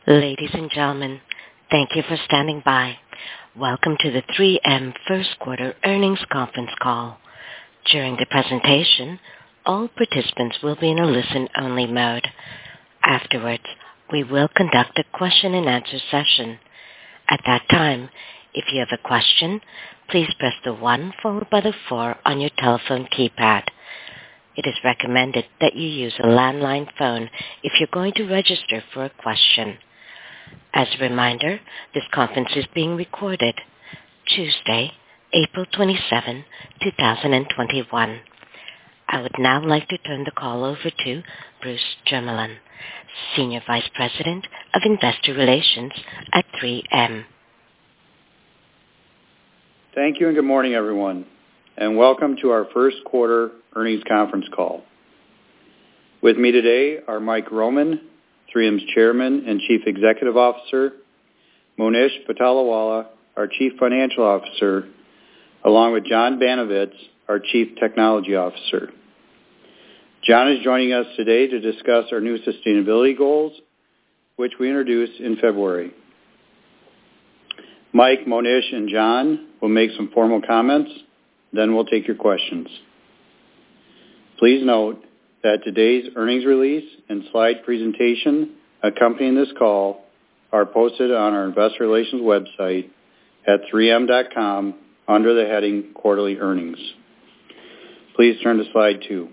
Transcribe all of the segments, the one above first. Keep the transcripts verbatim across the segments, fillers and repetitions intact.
Ladies and gentlemen, thank you for standing by. Welcome to the three M First Quarter Earnings Conference Call. During the presentation, all participants will be in a listen-only mode. Afterwards, we will conduct a question-and-answer session. At that time, if you have a question, please press the one followed by the four on your telephone keypad. It is recommended that you use a landline phone if you're going to register for a question. As a reminder, this conference is being recorded. Tuesday, April twenty-seventh, twenty twenty-one. I would now like to turn the call over to Bruce Jermeland, Senior Vice President of Investor Relations at three M. Thank you and good morning, everyone, and welcome to our first quarter earnings conference call. With me today are Mike Roman, three M's Chairman and Chief Executive Officer, Monish Patolawala, our Chief Financial Officer, along with John Banovitz, our Chief Technology Officer. John is joining us today to discuss our new sustainability goals, which we introduced in February. Mike, Monish, and John will make some formal comments, then we'll take your questions. Please note that today's earnings release and slide presentation accompanying this call are posted on our investor relations website at three m dot com under the heading Quarterly Earnings. Please turn to slide two.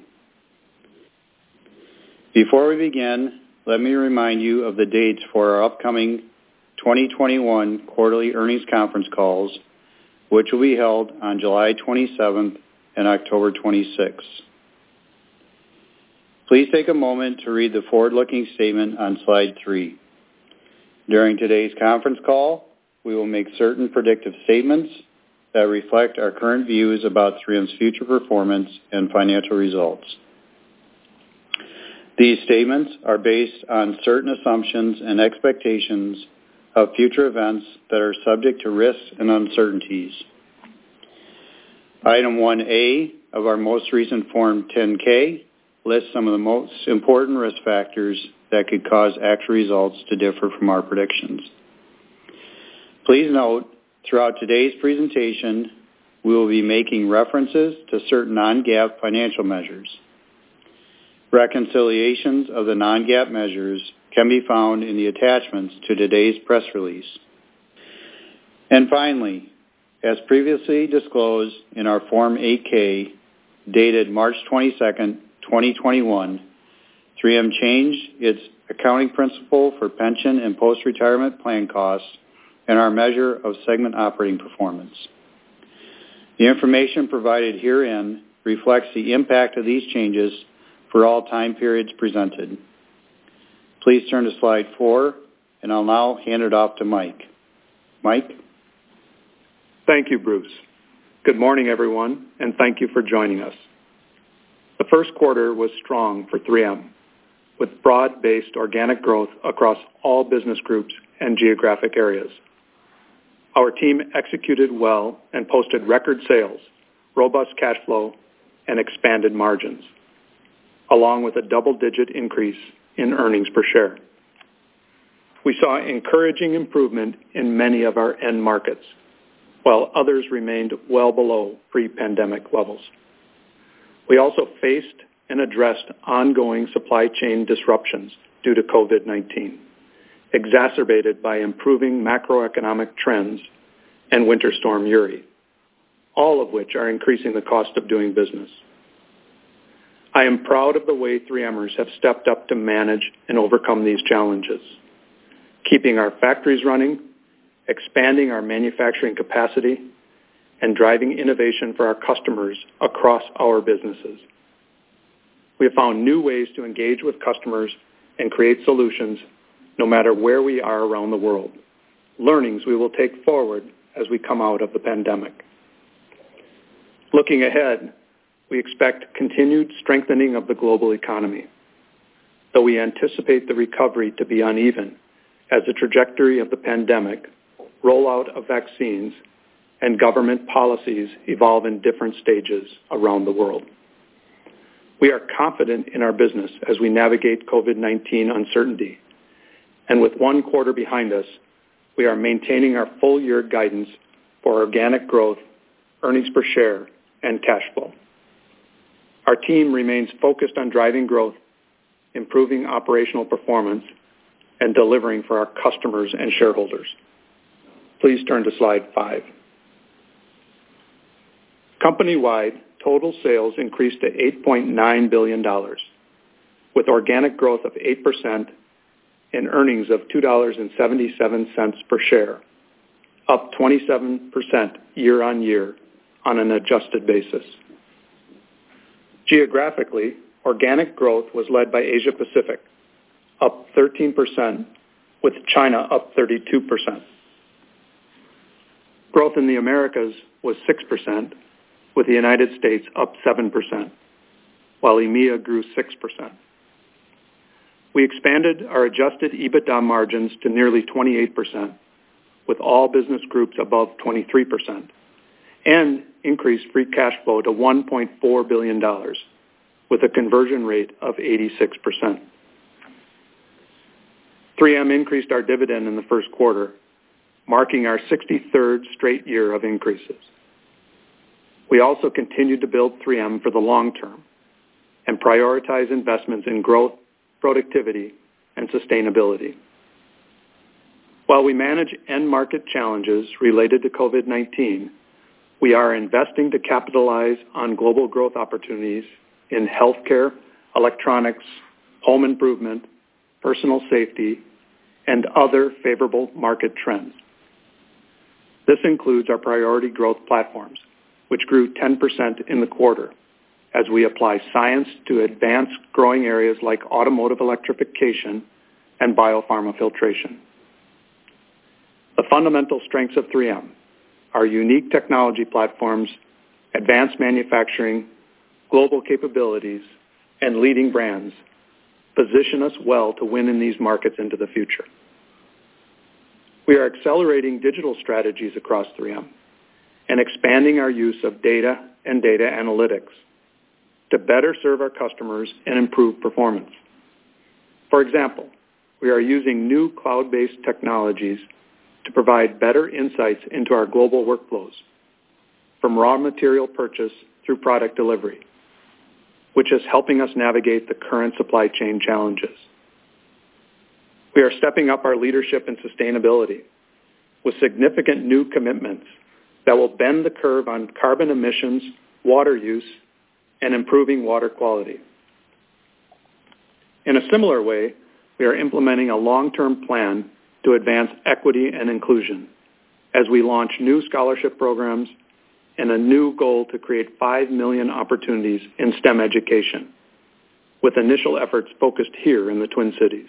Before we begin, let me remind you of the dates for our upcoming twenty twenty-one quarterly earnings conference calls, which will be held on July twenty-seventh and October twenty-sixth. Please take a moment to read the forward-looking statement on slide three. During today's conference call, we will make certain predictive statements that reflect our current views about three M's future performance and financial results. These statements are based on certain assumptions and expectations of future events that are subject to risks and uncertainties. Item one A of our most recent Form ten K lists some of the most important risk factors that could cause actual results to differ from our predictions. Please note, throughout today's presentation, we will be making references to certain non-GAAP financial measures. Reconciliations of the non-GAAP measures can be found in the attachments to today's press release. And finally, as previously disclosed in our Form eight K dated March twenty-second, twenty twenty-one, three M changed its accounting principle for pension and post-retirement plan costs and our measure of segment operating performance. The information provided herein reflects the impact of these changes for all time periods presented. Please turn to slide four, and I'll now hand it off to Mike. Mike? Thank you, Bruce. Good morning, everyone, and thank you for joining us. The first quarter was strong for three M, with broad-based organic growth across all business groups and geographic areas. Our team executed well and posted record sales, robust cash flow, and expanded margins, along with a double-digit increase in earnings per share. We saw encouraging improvement in many of our end markets, while others remained well below pre-pandemic levels. We also faced and addressed ongoing supply chain disruptions due to COVID nineteen, exacerbated by improving macroeconomic trends and Winter Storm Uri, all of which are increasing the cost of doing business. I am proud of the way three Mers have stepped up to manage and overcome these challenges, keeping our factories running, expanding our manufacturing capacity, and driving innovation for our customers across our businesses. We have found new ways to engage with customers and create solutions no matter where we are around the world, learnings we will take forward as we come out of the pandemic. Looking ahead, we expect continued strengthening of the global economy, though we anticipate the recovery to be uneven as the trajectory of the pandemic, rollout of vaccines, and government policies evolve in different stages around the world. We are confident in our business as we navigate COVID nineteen uncertainty And with one quarter behind us, we are maintaining our full-year guidance for organic growth, earnings per share, and cash flow. Our team remains focused on driving growth, improving operational performance, and delivering for our customers and shareholders. Please turn to slide five. Company-wide, total sales increased to eight point nine billion dollars, with organic growth of eight percent and earnings of two dollars and seventy-seven cents per share, up twenty-seven percent year-on-year on an adjusted basis. Geographically, organic growth was led by Asia Pacific, up thirteen percent, with China up thirty-two percent. Growth in the Americas was six percent, with the United States up seven percent, while E M E A grew six percent. We expanded our adjusted EBITDA margins to nearly twenty-eight percent, with all business groups above twenty-three percent, and increased free cash flow to one point four billion dollars, with a conversion rate of eighty-six percent. three M increased our dividend in the first quarter, marking our sixty-third straight year of increases. We also continued to build three M for the long term and prioritize investments in growth, productivity, and sustainability. While we manage end market challenges related to COVID nineteen, we are investing to capitalize on global growth opportunities in healthcare, electronics, home improvement, personal safety, and other favorable market trends. This includes our priority growth platforms, which grew ten percent in the quarter, as we apply science to advance growing areas like automotive electrification and biopharma filtration. The fundamental strengths of three M, our unique technology platforms, advanced manufacturing, global capabilities, and leading brands, position us well to win in these markets into the future. We are accelerating digital strategies across three M and expanding our use of data and data analytics to better serve our customers and improve performance. For example, we are using new cloud-based technologies to provide better insights into our global workflows, from raw material purchase through product delivery, which is helping us navigate the current supply chain challenges. We are stepping up our leadership in sustainability with significant new commitments that will bend the curve on carbon emissions, water use, and improving water quality. In a similar way, we are implementing a long-term plan to advance equity and inclusion as we launch new scholarship programs and a new goal to create five million opportunities in STEM education, with initial efforts focused here in the Twin Cities.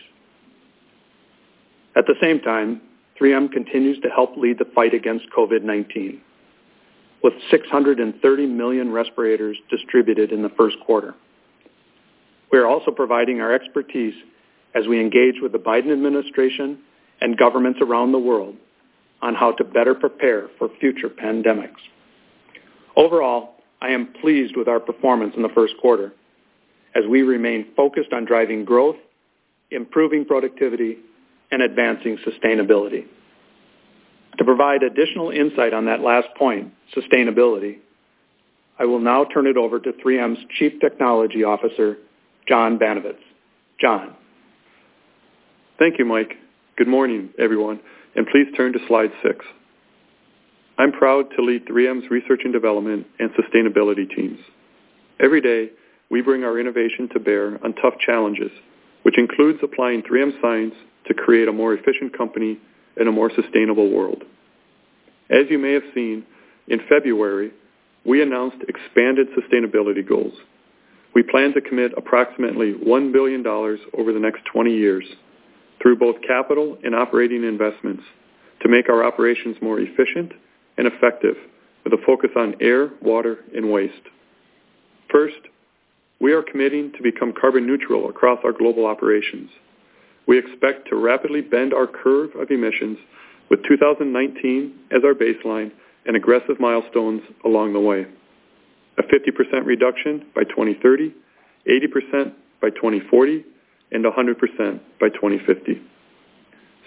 At the same time, three M continues to help lead the fight against COVID nineteen, with six hundred thirty million respirators distributed in the first quarter. We are also providing our expertise as we engage with the Biden administration and governments around the world on how to better prepare for future pandemics. Overall, I am pleased with our performance in the first quarter as we remain focused on driving growth, improving productivity, and advancing sustainability. To provide additional insight on that last point, sustainability, I will now turn it over to three M's Chief Technology Officer, John Banovetz. John. Thank you, Mike. Good morning, everyone, and please turn to slide six. I'm proud to lead three M's research and development and sustainability teams. Every day, we bring our innovation to bear on tough challenges, which includes applying three M science to create a more efficient company and a more sustainable world. As you may have seen, in February, we announced expanded sustainability goals. We plan to commit approximately one billion dollars over the next twenty years through both capital and operating investments to make our operations more efficient and effective with a focus on air, water, and waste. First, we are committing to become carbon neutral across our global operations. We expect to rapidly bend our curve of emissions with two thousand nineteen as our baseline and aggressive milestones along the way. A fifty percent reduction by twenty thirty, eighty percent by twenty forty, and one hundred percent by twenty fifty.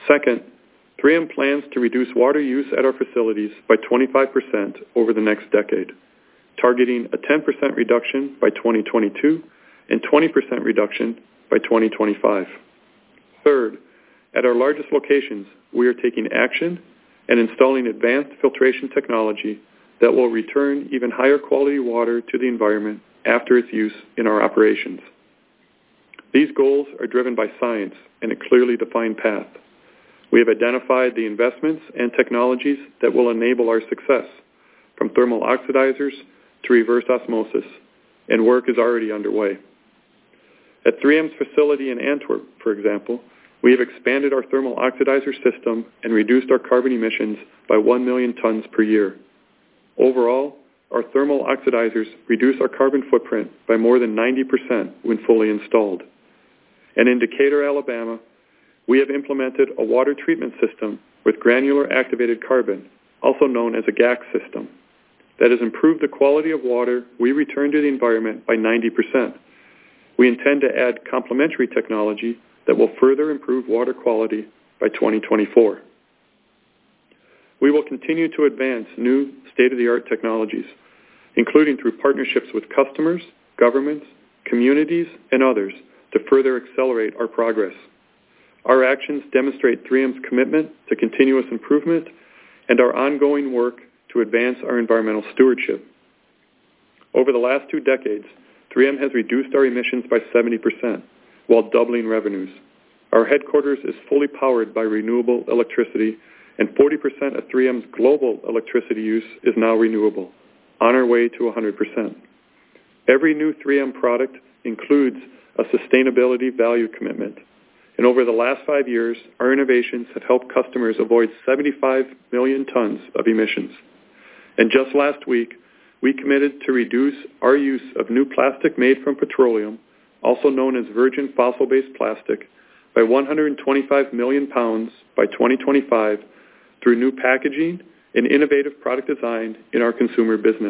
Second, three M plans to reduce water use at our facilities by twenty-five percent over the next decade, targeting a ten percent reduction by twenty twenty-two and twenty percent reduction by twenty twenty-five. Third, at our largest locations, we are taking action and installing advanced filtration technology that will return even higher quality water to the environment after its use in our operations. These goals are driven by science and a clearly defined path. We have identified the investments and technologies that will enable our success, from thermal oxidizers to reverse osmosis, and work is already underway. At three M's facility in Antwerp, for example, we have expanded our thermal oxidizer system and reduced our carbon emissions by one million tons per year. Overall, our thermal oxidizers reduce our carbon footprint by more than ninety percent when fully installed. And in Decatur, Alabama, we have implemented a water treatment system with granular activated carbon, also known as a G A C system, that has improved the quality of water we return to the environment by ninety percent. We intend to add complementary technology that will further improve water quality by twenty twenty-four. We will continue to advance new state-of-the-art technologies, including through partnerships with customers, governments, communities, and others to further accelerate our progress. Our actions demonstrate three M's commitment to continuous improvement and our ongoing work to advance our environmental stewardship. Over the last two decades, three M has reduced our emissions by seventy percent while doubling revenues. Our headquarters is fully powered by renewable electricity, and forty percent of three M's global electricity use is now renewable, on our way to one hundred percent. Every new three M product includes a sustainability value commitment. And over the last five years, our innovations have helped customers avoid seventy-five million tons of emissions. And just last week, we committed to reduce our use of new plastic made from petroleum, also known as virgin fossil-based plastic, by one hundred twenty-five million pounds by twenty twenty-five through new packaging and innovative product design in our consumer business.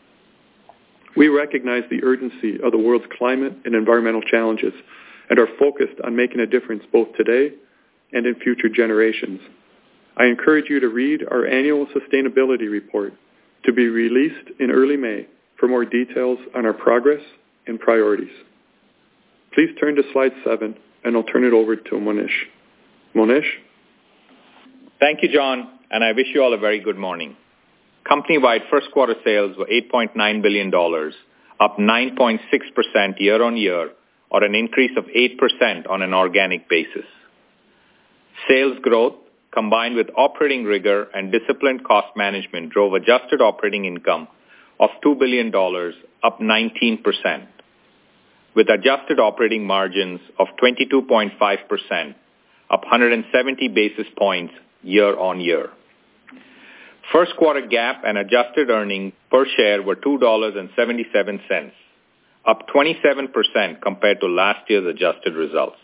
We recognize the urgency of the world's climate and environmental challenges and are focused on making a difference both today and in future generations. I encourage you to read our annual sustainability report, to be released in early May, for more details on our progress and priorities. Please turn to slide seven, and I'll turn it over to Monish. Monish? Thank you, John, and I wish you all a very good morning. Company-wide first quarter sales were eight point nine billion dollars, up nine point six percent year-on-year, or an increase of eight percent on an organic basis. Sales growth, combined with operating rigor and disciplined cost management, drove adjusted operating income of two billion dollars, up nineteen percent, with adjusted operating margins of twenty-two point five percent, up one hundred seventy basis points year-on-year. First quarter GAAP and adjusted earnings per share were two dollars and seventy-seven cents, up twenty-seven percent compared to last year's adjusted results.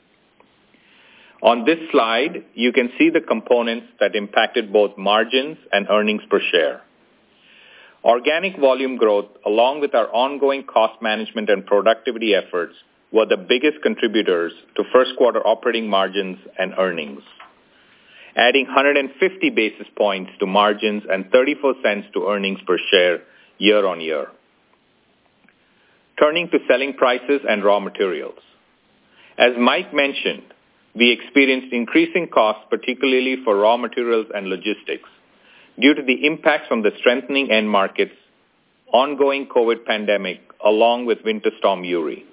On this slide, you can see the components that impacted both margins and earnings per share. Organic volume growth, along with our ongoing cost management and productivity efforts, were the biggest contributors to first quarter operating margins and earnings, adding one hundred fifty basis points to margins and thirty-four cents to earnings per share year-on-year. Turning to selling prices and raw materials. As Mike mentioned, we experienced increasing costs, particularly for raw materials and logistics, due to the impacts from the strengthening end markets, ongoing COVID pandemic, along with Winter Storm Uri.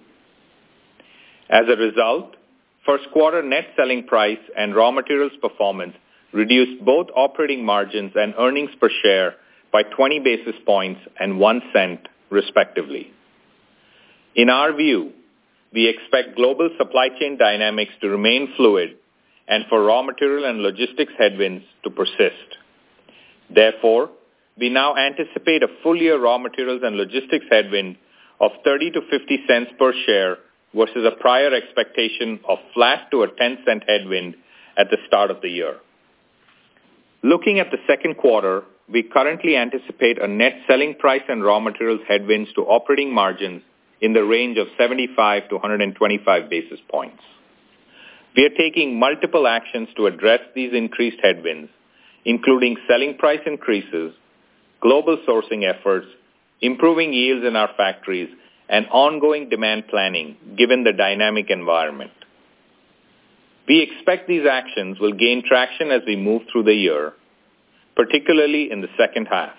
As a result, first quarter net selling price and raw materials performance reduced both operating margins and earnings per share by twenty basis points and one cent, respectively. In our view, we expect global supply chain dynamics to remain fluid and for raw material and logistics headwinds to persist. Therefore, we now anticipate a full-year raw materials and logistics headwind of thirty to fifty cents per share versus a prior expectation of flat to a ten cent headwind at the start of the year. Looking at the second quarter, we currently anticipate a net selling price and raw materials headwinds to operating margins in the range of seventy-five to one hundred twenty-five basis points. We are taking multiple actions to address these increased headwinds, including selling price increases, global sourcing efforts, improving yields in our factories, and ongoing demand planning given the dynamic environment. We expect these actions will gain traction as we move through the year, particularly in the second half.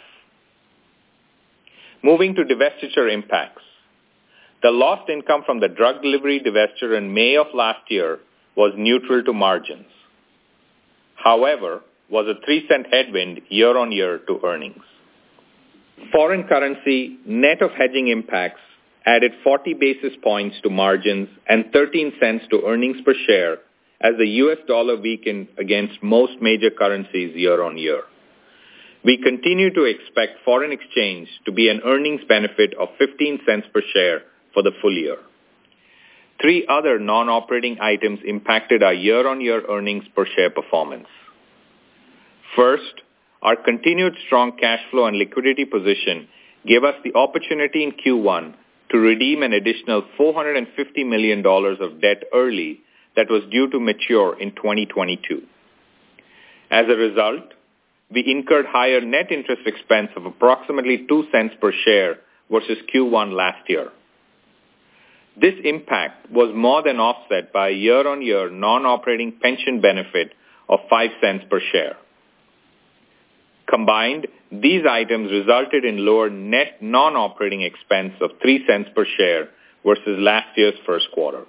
Moving to divestiture impacts. The lost income from the drug delivery divestiture in May of last year was neutral to margins. However, was a three cent headwind year-on-year to earnings. Foreign currency net of hedging impacts added forty basis points to margins and thirteen cents to earnings per share as the U S dollar weakened against most major currencies year-on-year. We continue to expect foreign exchange to be an earnings benefit of fifteen cents per share for the full year. Three other non-operating items impacted our year-on-year earnings per share performance. First, our continued strong cash flow and liquidity position gave us the opportunity in Q one to redeem an additional four hundred fifty million dollars of debt early that was due to mature in twenty twenty-two. As a result, we incurred higher net interest expense of approximately two cents per share versus Q one last year. This impact was more than offset by a year-on-year non-operating pension benefit of five cents per share. Combined, these items resulted in lower net non-operating expense of three cents per share versus last year's first quarter.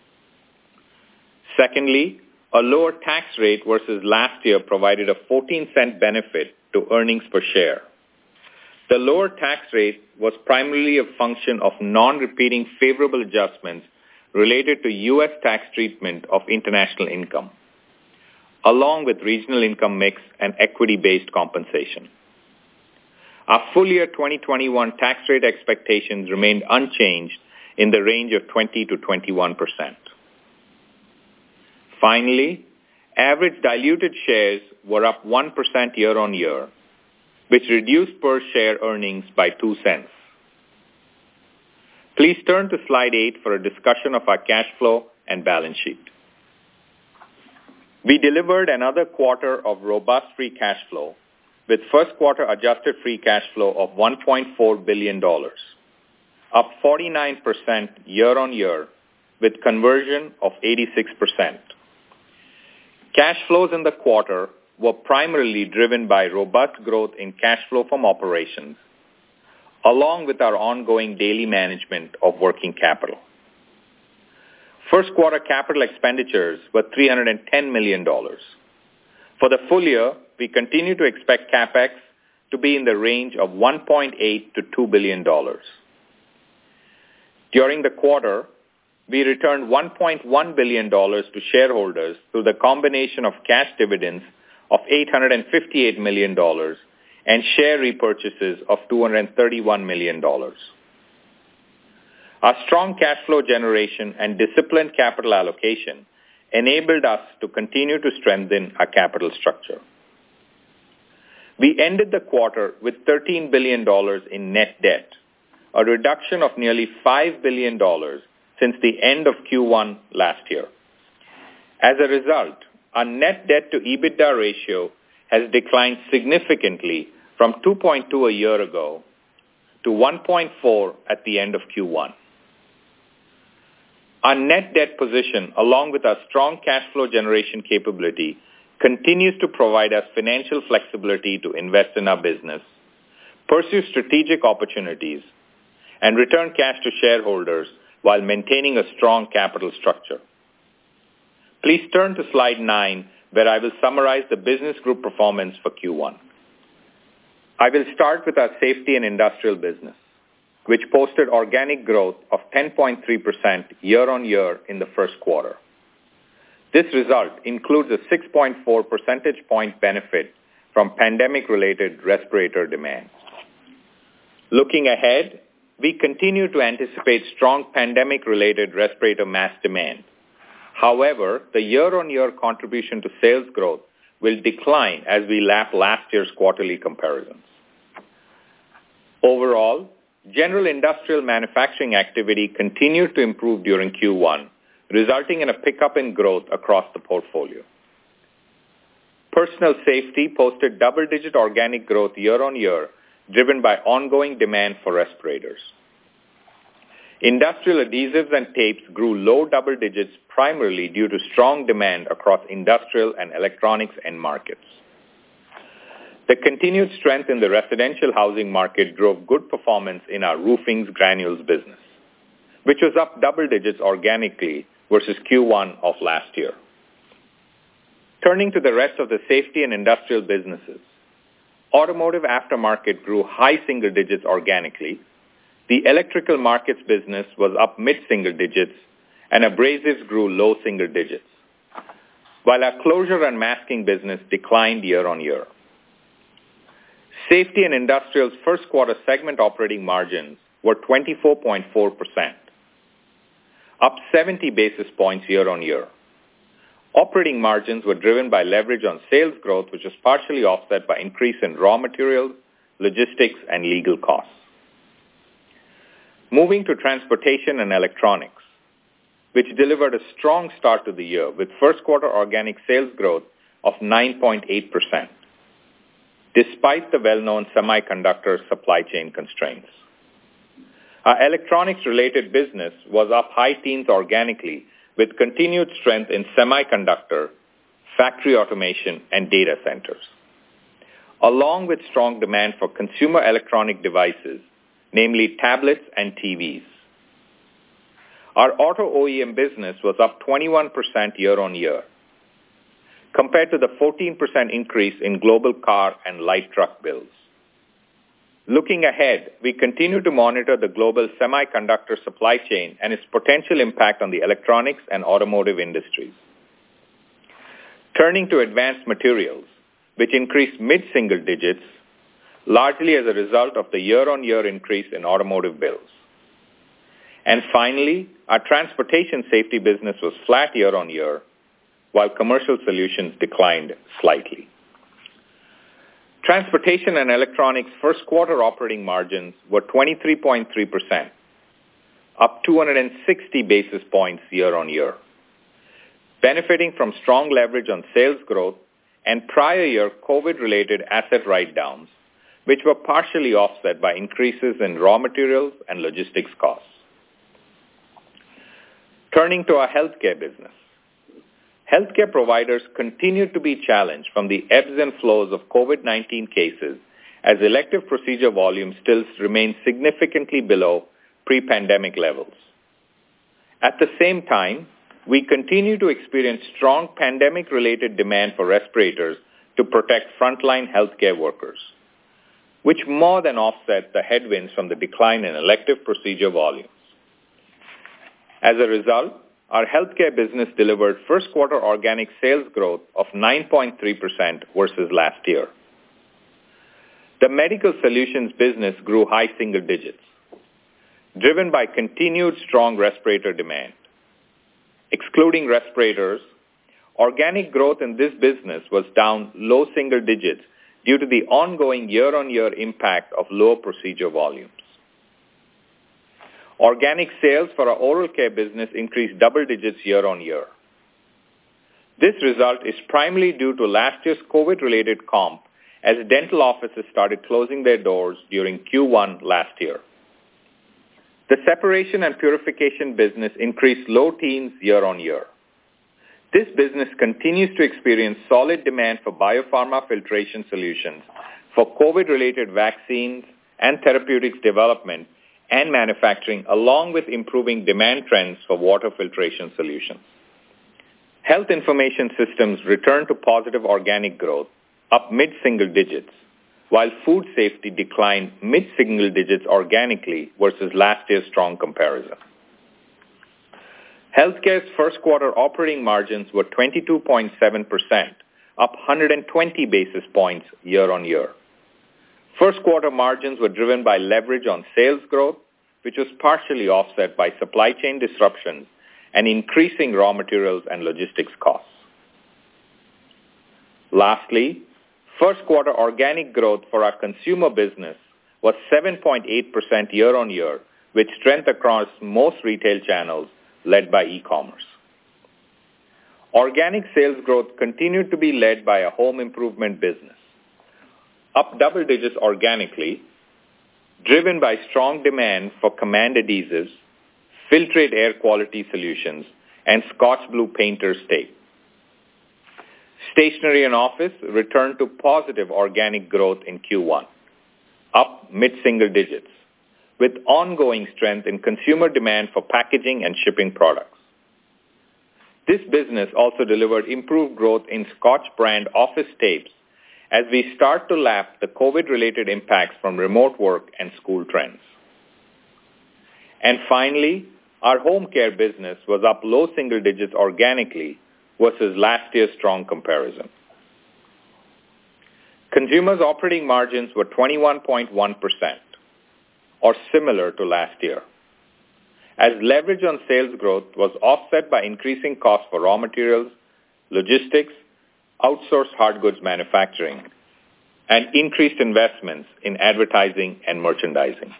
Secondly, a lower tax rate versus last year provided a fourteen cent benefit to earnings per share. The lower tax rate was primarily a function of non-repeating favorable adjustments related to U S tax treatment of international income, along with regional income mix and equity-based compensation. Our full-year twenty twenty-one tax rate expectations remained unchanged in the range of twenty to twenty-one percent. Finally, average diluted shares were up one percent year-on-year, which reduced per share earnings by two cents. Please turn to slide eight for a discussion of our cash flow and balance sheet. We delivered another quarter of robust free cash flow with first quarter adjusted free cash flow of one point four billion dollars, up forty-nine percent year-on-year with conversion of eighty-six percent. Cash flows in the quarter were primarily driven by robust growth in cash flow from operations, along with our ongoing daily management of working capital. First quarter capital expenditures were three hundred ten million dollars. For the full year, we continue to expect CapEx to be in the range of one point eight to two billion dollars. During the quarter, we returned one point one billion dollars to shareholders through the combination of cash dividends of eight hundred fifty-eight million dollars and share repurchases of two hundred thirty-one million dollars. Our strong cash flow generation and disciplined capital allocation enabled us to continue to strengthen our capital structure. We ended the quarter with thirteen billion dollars in net debt, a reduction of nearly five billion dollars since the end of Q one last year. As a result, our net debt to EBITDA ratio has declined significantly from two point two a year ago to one point four at the end of Q one. Our net debt position, along with our strong cash flow generation capability, continues to provide us financial flexibility to invest in our business, pursue strategic opportunities, and return cash to shareholders while maintaining a strong capital structure. Please turn to slide nine, where I will summarize the business group performance for Q one. I will start with our safety and industrial business, which posted organic growth of ten point three percent year-on-year in the first quarter. This result includes a six point four percentage point benefit from pandemic-related respirator demand. Looking ahead, we continue to anticipate strong pandemic-related respirator mask demand. However, the year-on-year contribution to sales growth will decline as we lap last year's quarterly comparisons. Overall, general industrial manufacturing activity continued to improve during Q one, resulting in a pickup in growth across the portfolio. Personal safety posted double-digit organic growth year-on-year, driven by ongoing demand for respirators. Industrial adhesives and tapes grew low double digits primarily due to strong demand across industrial and electronics end markets. The continued strength in the residential housing market drove good performance in our roofings granules business, which was up double digits organically versus Q one of last year. Turning to the rest of the safety and industrial businesses, automotive aftermarket grew high single digits organically. The electrical markets business was up mid-single digits, and abrasives grew low single digits, while our closure and masking business declined year-on-year. Safety and Industrial's first quarter segment operating margins were twenty-four point four percent, up seventy basis points year-on-year. Operating margins were driven by leverage on sales growth, which was partially offset by increase in raw materials, logistics, and legal costs. Moving to Transportation and Electronics, which delivered a strong start to the year with first quarter organic sales growth of nine point eight percent, despite the well-known semiconductor supply chain constraints. Our electronics-related business was up high teens organically with continued strength in semiconductor, factory automation, and data centers, along with strong demand for consumer electronic devices, namely tablets and T Vs. Our auto O E M business was up twenty-one percent year-on-year, compared to the fourteen percent increase in global car and light truck builds. Looking ahead, we continue to monitor the global semiconductor supply chain and its potential impact on the electronics and automotive industries. Turning to Advanced Materials, which increased mid-single digits, largely as a result of the year-on-year increase in automotive builds. And finally, our Transportation Safety business was flat year-on-year, while Commercial Solutions declined slightly. Transportation and Electronics first quarter operating margins were twenty-three point three percent, up two hundred sixty basis points year-on-year, benefiting from strong leverage on sales growth and prior year COVID-related asset write-downs, which were partially offset by increases in raw materials and logistics costs. Turning to our healthcare business. Healthcare providers continue to be challenged from the ebbs and flows of COVID nineteen cases as elective procedure volumes still remain significantly below pre-pandemic levels. At the same time, we continue to experience strong pandemic-related demand for respirators to protect frontline healthcare workers, which more than offset the headwinds from the decline in elective procedure volumes. As a result, our healthcare business delivered first quarter organic sales growth of nine point three percent versus last year. The Medical Solutions business grew high single digits, driven by continued strong respirator demand. Excluding respirators, organic growth in this business was down low single digits due to the ongoing year-on-year impact of low procedure volumes. Organic sales for our oral care business increased double digits year-on-year. This result is primarily due to last year's COVID-related comp as dental offices started closing their doors during Q one last year. The separation and purification business increased low teens year-on-year. This business continues to experience solid demand for biopharma filtration solutions for COVID-related vaccines and therapeutics development and manufacturing, along with improving demand trends for water filtration solutions. Health Information Systems returned to positive organic growth, up mid-single digits, while Food Safety declined mid-single digits organically versus last year's strong comparison. Healthcare's first quarter operating margins were twenty-two point seven percent, up one hundred twenty basis points year-on-year. First quarter margins were driven by leverage on sales growth, which was partially offset by supply chain disruptions and increasing raw materials and logistics costs. Lastly, first quarter organic growth for our consumer business was seven point eight percent year-on-year, with strength across most retail channels led by e-commerce. Organic sales growth continued to be led by a home improvement business, up double digits organically, driven by strong demand for Command adhesives, Filtrete air quality solutions, and Scotch Blue Painter's Tape. Stationery and office returned to positive organic growth in Q one, up mid-single digits, with ongoing strength in consumer demand for packaging and shipping products. This business also delivered improved growth in Scotch brand office tapes as we start to lap the COVID-related impacts from remote work and school trends. And finally, our home care business was up low single digits organically versus last year's strong comparison. Consumers' operating margins were twenty-one point one percent, or similar to last year, as leverage on sales growth was offset by increasing costs for raw materials, logistics, outsourced hard goods manufacturing, and increased investments in advertising and merchandising.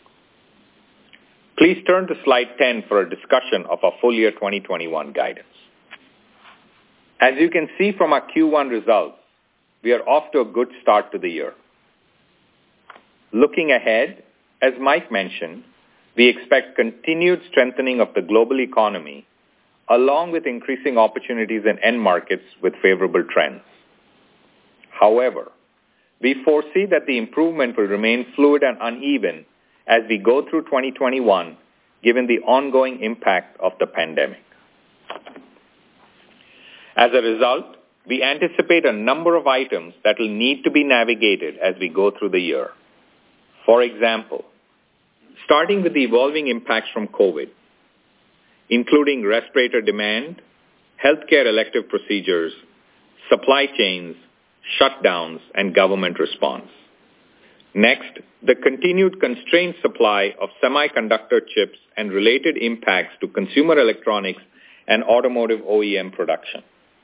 Please turn to slide ten for a discussion of our full year twenty twenty-one guidance. As you can see from our Q one results, we are off to a good start to the year. Looking ahead, as Mike mentioned, we expect continued strengthening of the global economy, along with increasing opportunities in end markets with favorable trends. However, we foresee that the improvement will remain fluid and uneven as we go through twenty twenty-one, given the ongoing impact of the pandemic. As a result, we anticipate a number of items that will need to be navigated as we go through the year. For example, starting with the evolving impacts from COVID, including respirator demand, healthcare elective procedures, supply chains, shutdowns, and government response. Next, the continued constrained supply of semiconductor chips and related impacts to consumer electronics and automotive O E M production.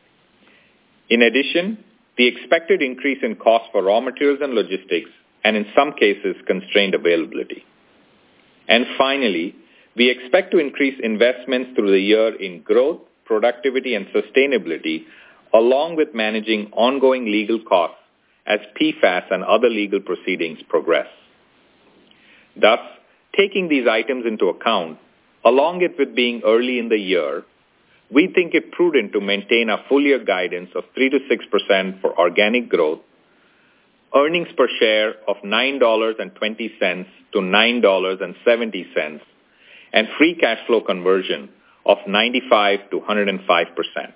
In addition, the expected increase in costs for raw materials and logistics, and in some cases, constrained availability. And finally, we expect to increase investments through the year in growth, productivity, and sustainability, along with managing ongoing legal costs as P FAS and other legal proceedings progress. Thus, taking these items into account, along with being early in the year, we think it prudent to maintain a full-year guidance of three to six percent for organic growth, earnings per share of nine dollars and twenty cents to nine dollars and seventy cents, and free cash flow conversion of ninety-five to one hundred five percent.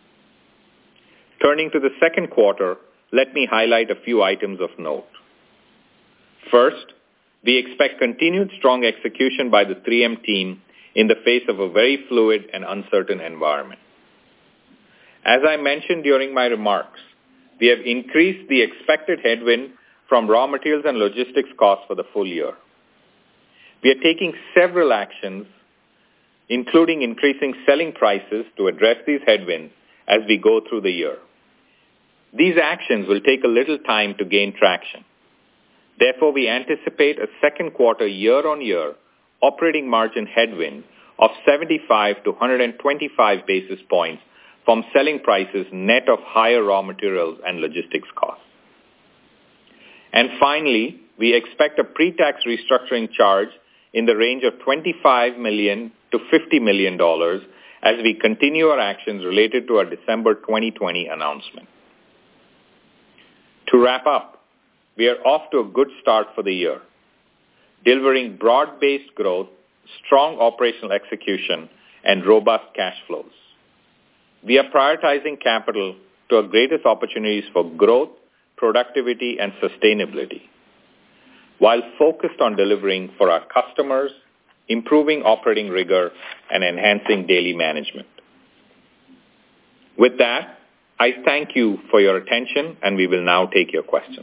Turning to the second quarter, let me highlight a few items of note. First, we expect continued strong execution by the three M team in the face of a very fluid and uncertain environment. As I mentioned during my remarks, we have increased the expected headwind from raw materials and logistics costs for the full year. We are taking several actions, including increasing selling prices to address these headwinds as we go through the year. These actions will take a little time to gain traction. Therefore, we anticipate a second quarter year-on-year operating margin headwind of seventy-five to one hundred twenty-five basis points from selling prices net of higher raw materials and logistics costs. And finally, we expect a pre-tax restructuring charge in the range of twenty-five million dollars to fifty million dollars as we continue our actions related to our December twenty twenty announcement. To wrap up, we are off to a good start for the year, delivering broad-based growth, strong operational execution, and robust cash flows. We are prioritizing capital to our greatest opportunities for growth, productivity, and sustainability, while focused on delivering for our customers, improving operating rigor, and enhancing daily management. With that, I thank you for your attention, and we will now take your questions.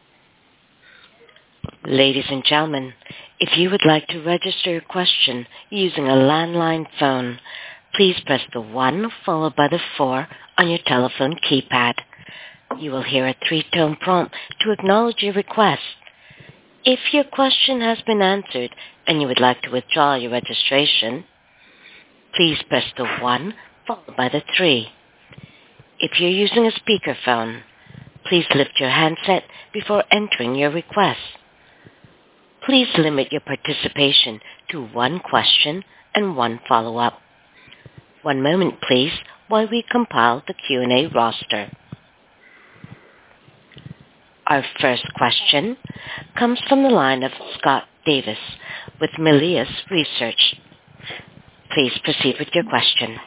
Ladies and gentlemen, if you would like to register your question using a landline phone, please press the one followed by the four on your telephone keypad. You will hear a three-tone prompt to acknowledge your request. If your question has been answered and you would like to withdraw your registration, please press the one followed by the three. If you're using a speakerphone, please lift your handset before entering your request. Please limit your participation to one question and one follow-up. One moment, please, while we compile the Q and A roster. Our first question comes from the line of Scott Davis with Melius Research. Please proceed with your question.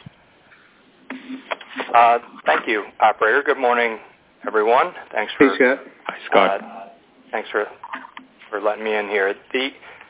Uh, thank you, operator. Good morning, everyone. Thanks for. Hey, Scott. Hi, Scott. Uh, thanks for for letting me in here. The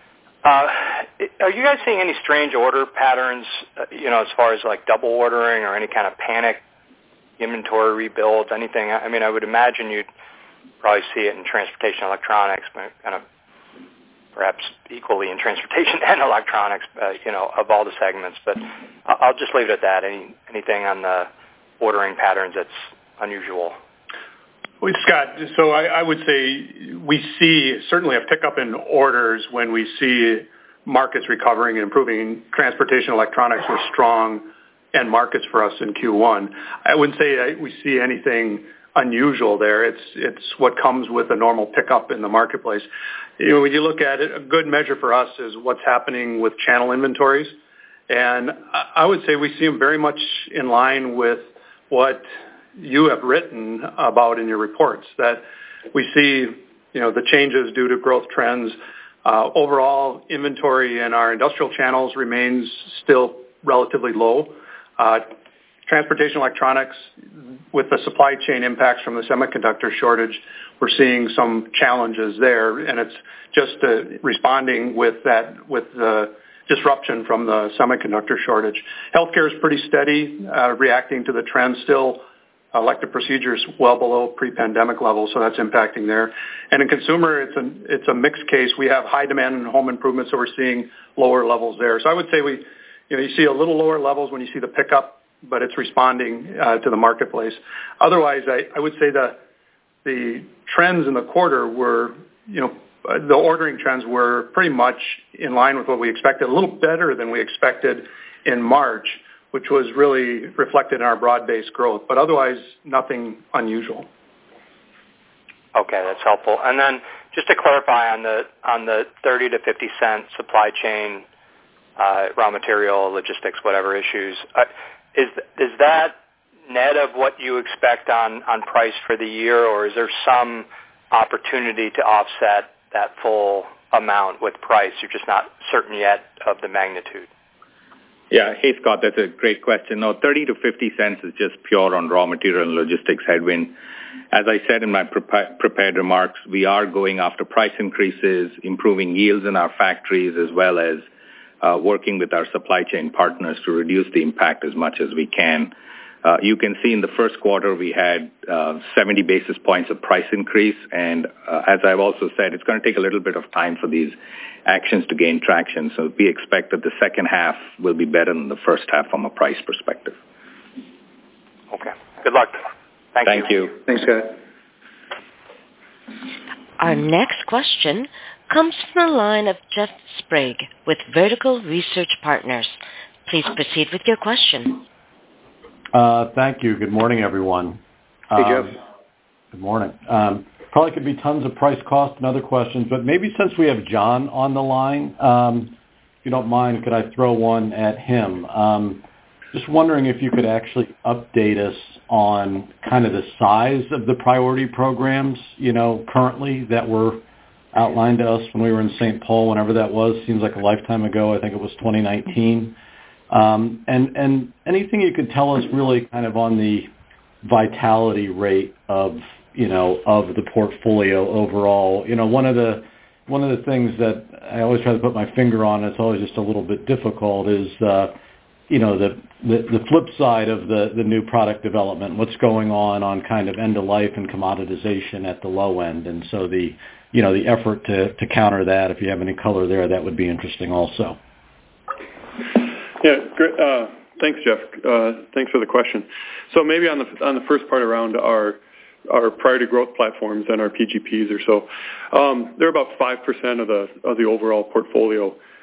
uh, are you guys seeing any strange order patterns? Uh, you know, as far as like double ordering or any kind of panic inventory rebuilds, anything? I mean, I would imagine you'd probably see it in transportation, electronics, but kind of perhaps equally in transportation and electronics. Uh, you know, of all the segments. But I'll just leave it at that. Any anything on the ordering patterns that's unusual? Well, Scott, so I, I would say we see certainly a pickup in orders when we see markets recovering and improving. Transportation, electronics were strong end markets for us in Q one. I wouldn't say we see anything unusual there. It's it's what comes with a normal pickup in the marketplace. You know, when you look at it, a good measure for us is what's happening with channel inventories, and I would say we see them very much in line with what you have written about in your reports, that we see, you know, the changes due to growth trends. Uh, overall, inventory in our industrial channels remains still relatively low. Uh, transportation electronics, with the supply chain impacts from the semiconductor shortage, we're seeing some challenges there, and it's just uh, responding with that, with the disruption from the semiconductor shortage. Healthcare is pretty steady, uh, reacting to the trend still. Elective procedures well below pre-pandemic levels, so that's impacting there. And in consumer, it's a, it's a mixed case. We have high demand in home improvement, so we're seeing lower levels there. So I would say we, you know, you see a little lower levels when you see the pickup, but it's responding uh, to the marketplace. Otherwise, I, I would say that the trends in the quarter were, you know, the ordering trends were pretty much in line with what we expected, a little better than we expected in March, which was really reflected in our broad-based growth, but otherwise nothing unusual. Okay, that's helpful. And then just to clarify on the on the thirty to fifty cent supply chain, uh, raw material, logistics, whatever issues, uh, is is that net of what you expect on, on price for the year, or is there some opportunity to offset that full amount with price? You're just not certain yet of the magnitude. Yeah. Hey, Scott, that's a great question. No, thirty to fifty cents is just pure on raw material and logistics headwind. As I said in my pre- prepared remarks, we are going after price increases, improving yields in our factories, as well as uh, working with our supply chain partners to reduce the impact as much as we can. Uh, you can see in the first quarter we had uh, seventy basis points of price increase, and uh, as I've also said, it's going to take a little bit of time for these actions to gain traction. So we expect that the second half will be better than the first half from a price perspective. Okay. Good luck. Thank, Thank you. you. Thanks, Scott. Our next question comes from the line of Jeff Sprague with Vertical Research Partners. Please proceed with your question. Uh, thank you. Good morning, everyone. Hey, Jeff. Um, good morning. Um, probably could be tons of price, cost, and other questions, but maybe since we have John on the line, um, if you don't mind, could I throw one at him? Um, just wondering if you could actually update us on kind of the size of the priority programs, you know, currently that were outlined to us when we were in Saint Paul, whenever that was. Seems like a lifetime ago. I think it was twenty nineteen. Um, and, and anything you could tell us really kind of on the vitality rate of, you know, of the portfolio overall. You know, one of the, one of the things that I always try to put my finger on, it's always just a little bit difficult, is, uh, you know, the, the, the flip side of the, the new product development, what's going on on kind of end of life and commoditization at the low end. And so the, you know, the effort to, to counter that, if you have any color there, that would be interesting also. Yeah, great. Uh, thanks, Jeff. Uh, thanks for the question. So maybe on the on the first part around our our priority growth platforms and our P G Ps or so, um, they're about five percent of the of the overall portfolio.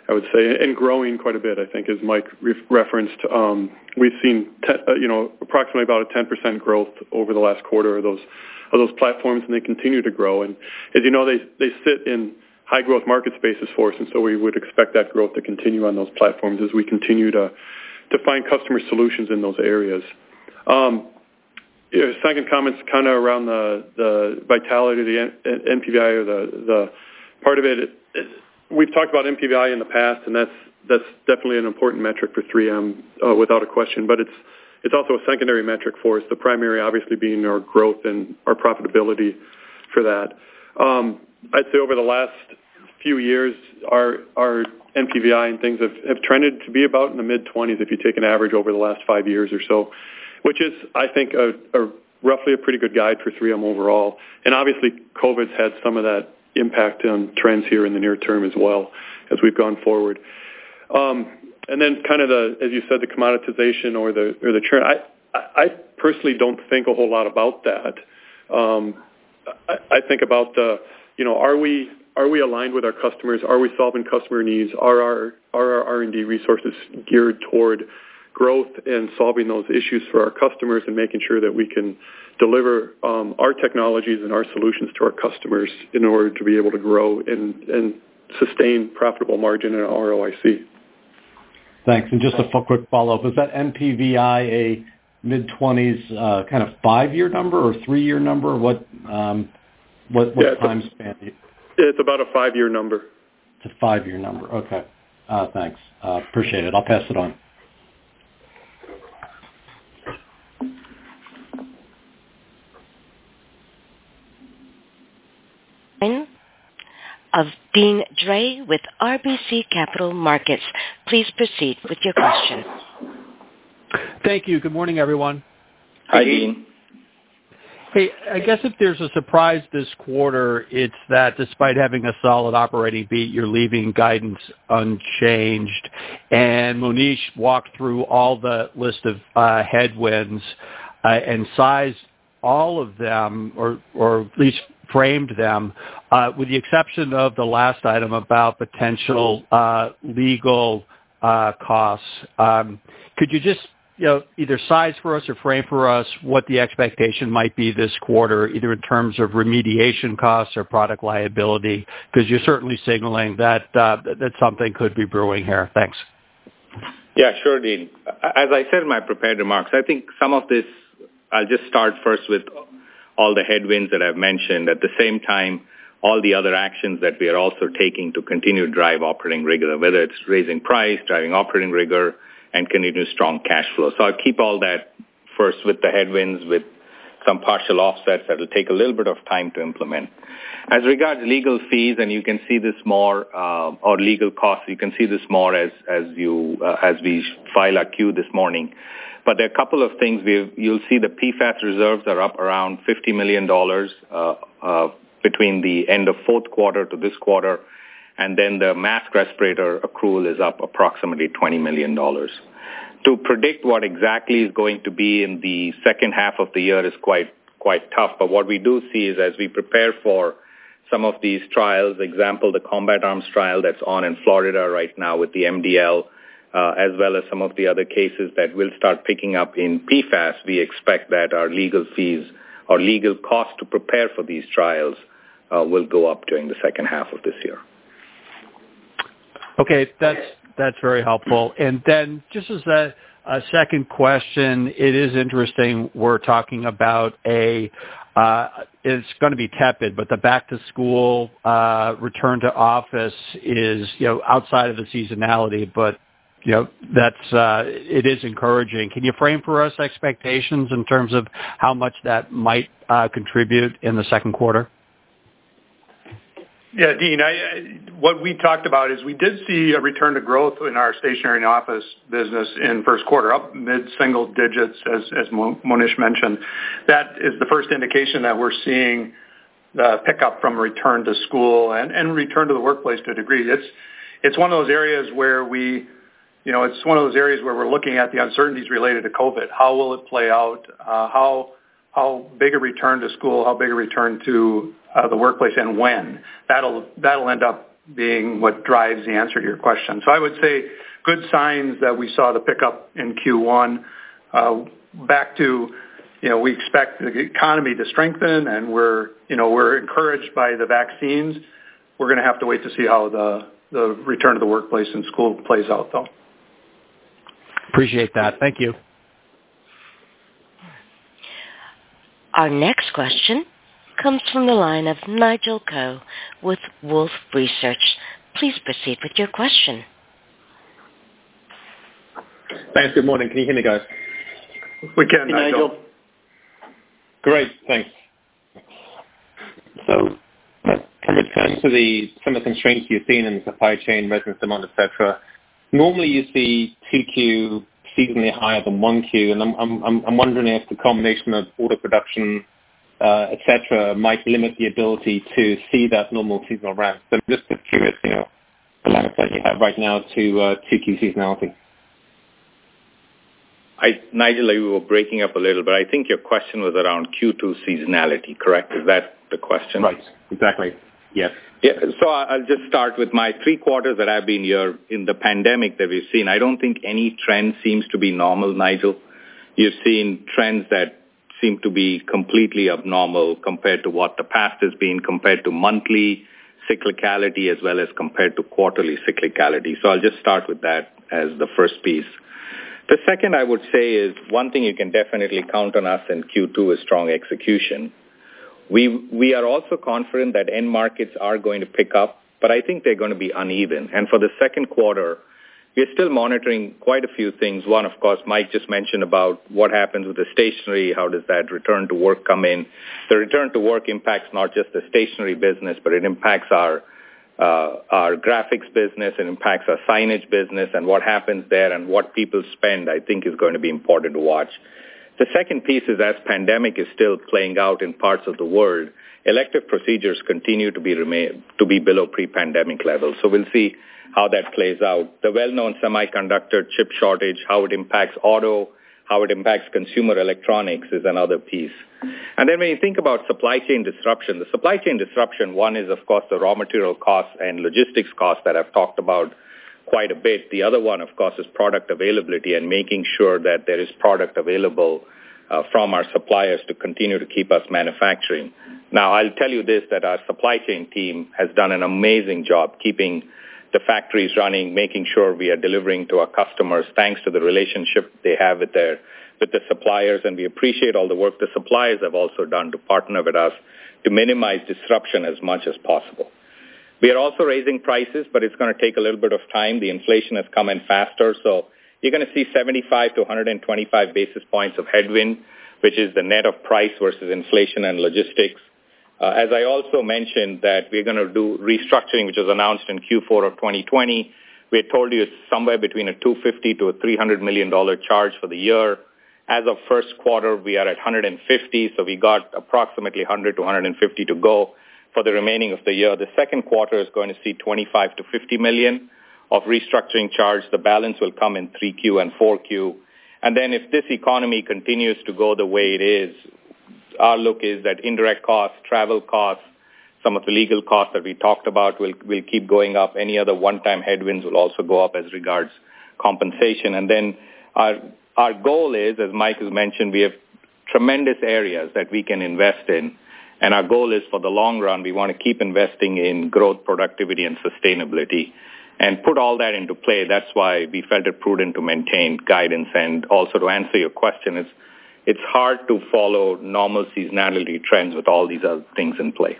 I would say, and growing quite a bit, I think, as Mike re- referenced. Um, we've seen, te- uh, you know, approximately about a ten percent growth over the last quarter of those of those platforms, and they continue to grow. And as you know, they they sit in high growth market spaces for us, and so we would expect that growth to continue on those platforms as we continue to to find customer solutions in those areas. Um, you know, second comment's kind of around the the vitality of the N P V I, or the the part of it. it, it We've talked about N P V I in the past, and that's that's definitely an important metric for three M, uh, without a question. But it's it's also a secondary metric for us. The primary, obviously, being our growth and our profitability for that. Um, I'd say over the last few years, our our N P V I and things have, have trended to be about in the mid twenties if you take an average over the last five years or so, which is, I think, a, a roughly a pretty good guide for three M overall. And obviously, COVID's had some of that impact on trends here in the near term as well as we've gone forward. Um, and then kind of the, as you said, the commoditization or the or the churn. I, I personally don't think a whole lot about that. Um, I, I think about the, you know, are we are we aligned with our customers? Are we solving customer needs? Are our are our R and D resources geared toward growth and solving those issues for our customers and making sure that we can deliver um, our technologies and our solutions to our customers in order to be able to grow and, and sustain profitable margin and R O I C. Thanks. And just a f- quick follow-up. Is that N P V I a mid-twenties uh, kind of five-year number or three-year number? What um, what, what yeah, time span? It's about a five-year number. It's a five-year number. Okay. Uh, thanks. Uh, appreciate it. I'll pass it on. Of Deane Dray with R B C Capital Markets. Please proceed with your question. Thank you. Good morning, everyone. Hi, Deane. Hey, I guess if there's a surprise this quarter, it's that despite having a solid operating beat, you're leaving guidance unchanged. And Monish walked through all the list of uh, headwinds uh, and sized all of them, or or at least framed them, uh, with the exception of the last item about potential uh, legal uh, costs. Um, could you just, you know, either size for us or frame for us what the expectation might be this quarter, either in terms of remediation costs or product liability? Because you're certainly signaling that uh, that something could be brewing here. Thanks. Yeah, sure, Dean. As I said in my prepared remarks, I think some of this, I'll just start first with all the headwinds that I've mentioned. At the same time, all the other actions that we are also taking to continue to drive operating rigor, whether it's raising price, driving operating rigor, and continue strong cash flow. So I'll keep all that first with the headwinds, with some partial offsets that will take a little bit of time to implement. As regards legal fees, and you can see this more, uh, or legal costs, you can see this more as as you uh, as we file our Q this morning. But there are a couple of things. We've, you'll see the P FAS reserves are up around fifty million dollars uh, uh, between the end of fourth quarter to this quarter, and then the mask respirator accrual is up approximately twenty million dollars. To predict what exactly is going to be in the second half of the year is quite quite tough. But what we do see is as we prepare for some of these trials, example, the Combat Arms trial that's on in Florida right now with the M D L, Uh, as well as some of the other cases that will start picking up in P FAS, we expect that our legal fees or legal costs to prepare for these trials uh, will go up during the second half of this year. Okay, that's that's very helpful. And then just as a, a second question, it is interesting we're talking about a, uh, it's going to be tepid, but the back to school uh, return to office is, you know, outside of the seasonality, but you know, that's, uh, it is encouraging. Can you frame for us expectations in terms of how much that might uh, contribute in the second quarter? Yeah, Dean, I, I, what we talked about is we did see a return to growth in our stationary and office business in first quarter, up mid-single digits, as, as Monish mentioned. That is the first indication that we're seeing the pickup from return to school and, and return to the workplace to a degree. It's, it's one of those areas where we, You know, it's one of those areas where we're looking at the uncertainties related to COVID. How will it play out? Uh, how how big a return to school? How big a return to uh, the workplace, and when? That'll that'll end up being what drives the answer to your question. So I would say good signs that we saw the pickup in Q one. Uh, back to, you know, we expect the economy to strengthen, and we're, you know, we're encouraged by the vaccines. We're going to have to wait to see how the, the return to the workplace and school plays out, though. Appreciate that. Thank you. Our next question comes from the line of Nigel Coe with Wolfe Research. Please proceed with your question. Thanks. Good morning. Can you hear me, guys? We can, hey, Nigel. Nigel. Great. Thanks. So, can return to the some of the constraints you've seen in the supply chain, resin demand, et cetera. Normally, you see two Q seasonally higher than one Q, and I'm I'm I'm wondering if the combination of auto production, uh, et cetera, might limit the ability to see that normal seasonal ramp. So I'm just curious, you know, the line of sight you have right now to uh, two Q seasonality. I, Nigel, you were breaking up a little, but I think your question was around Q two seasonality, correct? Is that the question? Right. Exactly. Yes. Yeah. So I'll just start with my three quarters that I've been here in the pandemic that we've seen. I don't think any trend seems to be normal, Nigel. You've seen trends that seem to be completely abnormal compared to what the past has been, compared to monthly cyclicality as well as compared to quarterly cyclicality. So I'll just start with that as the first piece. The second I would say is one thing you can definitely count on us in Q two is strong execution. We we are also confident that end markets are going to pick up, but I think they're going to be uneven. And for the second quarter, we're still monitoring quite a few things. One, of course, Mike just mentioned about what happens with the stationery. How does that return to work come in? The return to work impacts not just the stationery business, but it impacts our Uh, our graphics business, it impacts our signage business, and what happens there and what people spend, I think, is going to be important to watch. The second piece is as pandemic is still playing out in parts of the world, elective procedures continue to be remain, to be below pre-pandemic levels. So we'll see how that plays out. The well-known semiconductor chip shortage, how it impacts auto, how it impacts consumer electronics is another piece. And then when you think about supply chain disruption, the supply chain disruption, one is, of course, the raw material costs and logistics costs that I've talked about quite a bit. The other one, of course, is product availability and making sure that there is product available uh, from our suppliers to continue to keep us manufacturing. Now, I'll tell you this, that our supply chain team has done an amazing job keeping the factories running, making sure we are delivering to our customers thanks to the relationship they have with their with the suppliers, and we appreciate all the work the suppliers have also done to partner with us to minimize disruption as much as possible. We are also raising prices, but it's going to take a little bit of time. The inflation has come in faster, so you're going to see seventy-five to one hundred twenty-five basis points of headwind, which is the net of price versus inflation and logistics. Uh, as I also mentioned that we're going to do restructuring, which was announced in Q four of twenty twenty. We had told you it's somewhere between a two hundred fifty to a three hundred million dollars charge for the year. As of first quarter, we are at one hundred fifty, so we got approximately one hundred to one hundred fifty to go for the remaining of the year. The second quarter is going to see twenty-five to fifty million of restructuring charge. The balance will come in three Q and four Q. And then if this economy continues to go the way it is, our look is that indirect costs, travel costs, some of the legal costs that we talked about will, will keep going up. Any other one-time headwinds will also go up as regards compensation. And then our Our goal is, as Mike has mentioned, we have tremendous areas that we can invest in. And our goal is for the long run, we want to keep investing in growth, productivity, and sustainability and put all that into play. That's why we felt it prudent to maintain guidance. And also to answer your question, it's, it's hard to follow normal seasonality trends with all these other things in play.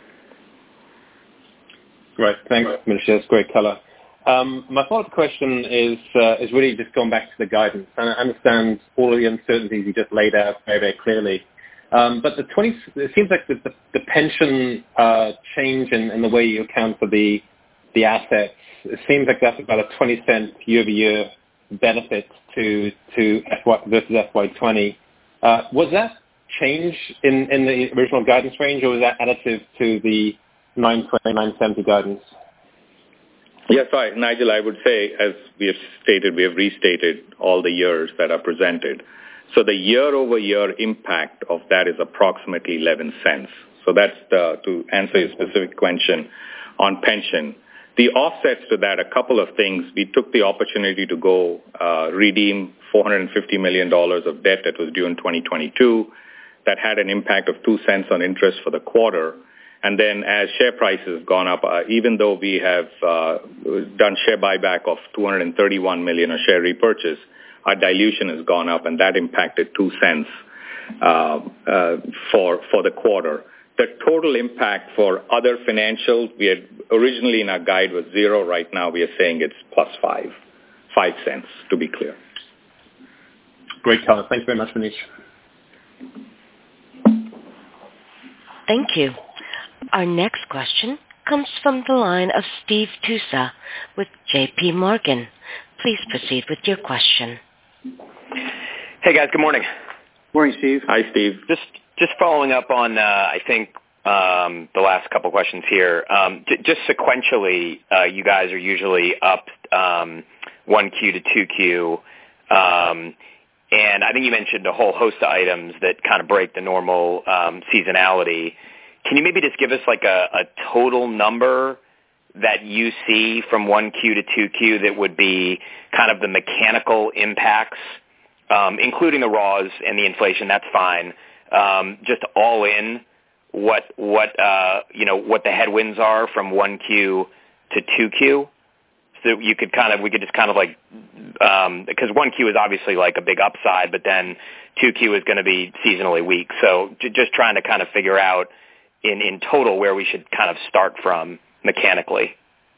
Great. Thanks, Manish. That's great color. Um, my follow-up question is uh, is really just going back to the guidance. And I understand all of the uncertainties you just laid out very, very clearly. Um, but the twenty, it seems like the, the, the pension uh, change in, in the way you account for the the assets, it seems like that's about a twenty cent year-over-year benefit to to F Y versus F Y twenty. Uh, was that change in, in the original guidance range, or was that additive to the nine twenty, nine seventy guidance? Yes, sorry, Nigel, I would say, as we have stated, we have restated all the years that are presented. So the year-over-year impact of that is approximately eleven cents. So that's the, to answer your specific question on pension. The offsets to that, a couple of things. We took the opportunity to go uh, redeem four hundred fifty million dollars of debt that was due in twenty twenty-two. That had an impact of two cents on interest for the quarter. And then as share prices gone up, uh, even though we have uh, done share buyback of two hundred thirty-one million dollars or share repurchase, our dilution has gone up, and that impacted two cents uh, uh, for for the quarter. The total impact for other financials, we had originally in our guide was zero. Right now we are saying it's plus five, five cents to be clear. Great color. Thanks very much, Manish. Thank you. Our next question comes from the line of Steve Tusa with J P Morgan. Please proceed with your question. Hey guys, good morning. Morning, Steve. Hi, Steve. Just just following up on, uh, I think, um, the last couple questions here. Um, j- just sequentially, uh, you guys are usually up um, one Q to two Q. Um, and I think you mentioned a whole host of items that kind of break the normal um, seasonality. Can you maybe just give us like a, a total number that you see from one Q to two Q that would be kind of the mechanical impacts, um, including the raws and the inflation? That's fine. Um, just all in, what what uh, you know what the headwinds are from one Q to two Q, so you could kind of we could just kind of like um, because one Q is obviously like a big upside, but then two Q is going to be seasonally weak. So j- just trying to kind of figure out in in total where we should kind of start from mechanically.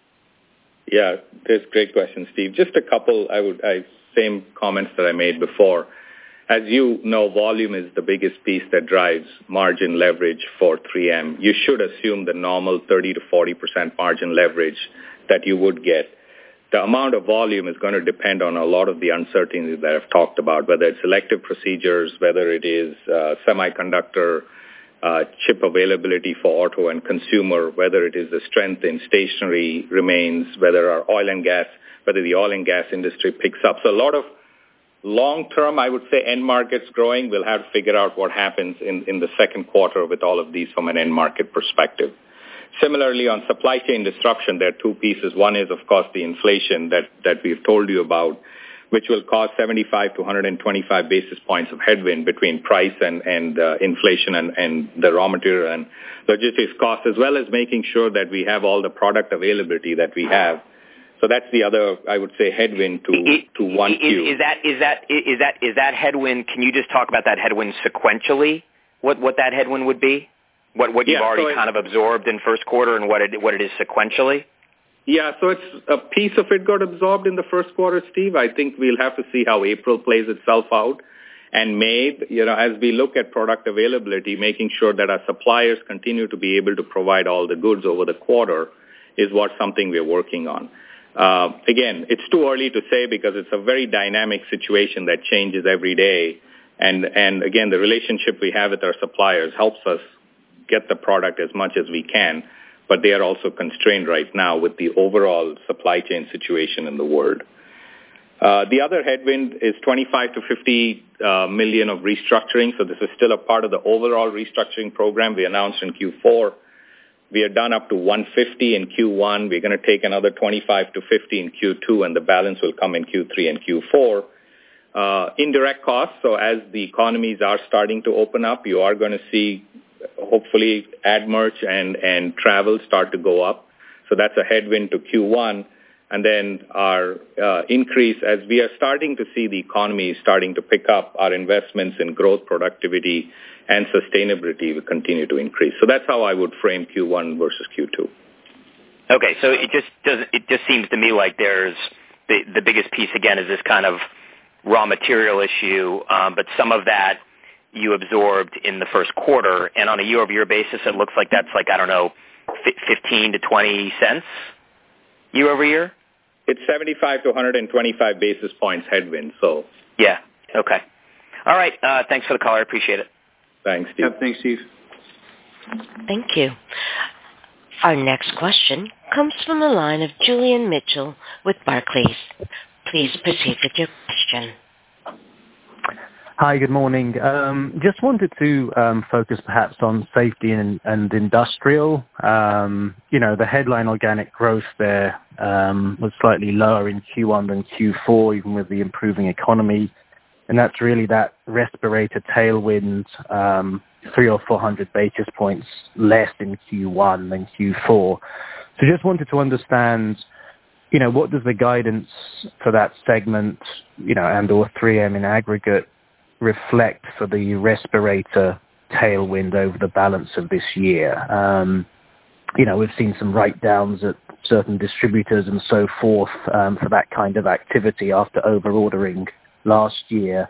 Yeah, that's a great question, Steve. Just a couple, I would, I same comments that I made before. As you know, volume is the biggest piece that drives margin leverage for three M. You should assume the normal thirty to forty percent margin leverage that you would get. The amount of volume is going to depend on a lot of the uncertainty that I've talked about, whether it's elective procedures, whether it is uh, semiconductor uh, chip availability for auto and consumer, whether it is the strength in stationary remains, whether our oil and gas, whether the oil and gas industry picks up. So a lot of long-term, I would say, end markets growing. We'll have to figure out what happens in, in the second quarter with all of these from an end market perspective. Similarly, on supply chain disruption, there are two pieces. One is, of course, the inflation that, that we've told you about, which will cause seventy-five to one hundred twenty-five basis points of headwind between price and, and uh, inflation and, and the raw material and logistics costs, as well as making sure that we have all the product availability that we have. So that's the other, I would say, headwind to it, to one Q. Is, is that is that is that is that headwind? Can you just talk about that headwind sequentially? What what that headwind would be? What what you've yeah, already so it, kind of absorbed in first quarter, and what it what it is sequentially? Yeah, so it's a piece of it got absorbed in the first quarter, Steve. I think we'll have to see how April plays itself out. And May, you know, as we look at product availability, making sure that our suppliers continue to be able to provide all the goods over the quarter is what something we're working on. Uh, again, it's too early to say because it's a very dynamic situation that changes every day. And, and again, the relationship we have with our suppliers helps us get the product as much as we can, but they are also constrained right now with the overall supply chain situation in the world. Uh, the other headwind is twenty-five to fifty uh, million of restructuring. So this is still a part of the overall restructuring program we announced in Q four. We are done up to one hundred fifty in Q one. We're going to take another twenty-five to fifty in Q two, and the balance will come in Q three and Q four. Uh, indirect costs, so as the economies are starting to open up, you are going to see, hopefully, ad merch and, and travel start to go up. So that's a headwind to Q one. And then our uh, increase, as we are starting to see the economy starting to pick up, our investments in growth, productivity, and sustainability will continue to increase. So that's how I would frame Q one versus Q two. Okay, so it just does. It just seems to me like there's the the biggest piece again is this kind of raw material issue, um, but some of that you absorbed in the first quarter, and on a year-over-year basis, it looks like that's like I don't know, fifteen to twenty cents year-over-year. It's seventy-five to one hundred twenty-five basis points headwind. So yeah, okay, all right. Uh, thanks for the call. I appreciate it. Thanks, Steve. Yep, thanks, Steve. Thank you. Our next question comes from the line of Julian Mitchell with Barclays. Please proceed with your question. Hi, good morning. Um, just wanted to um, focus perhaps on safety and, and industrial. Um, you know, the headline organic growth there um, was slightly lower in Q one than Q four, even with the improving economy. And that's really that respirator tailwind, um, three or four hundred basis points less in Q one than Q four. So just wanted to understand, you know, what does the guidance for that segment, you know, and or three M in aggregate reflect for the respirator tailwind over the balance of this year? Um, you know, we've seen some write-downs at certain distributors and so forth um, for that kind of activity after over-ordering last year.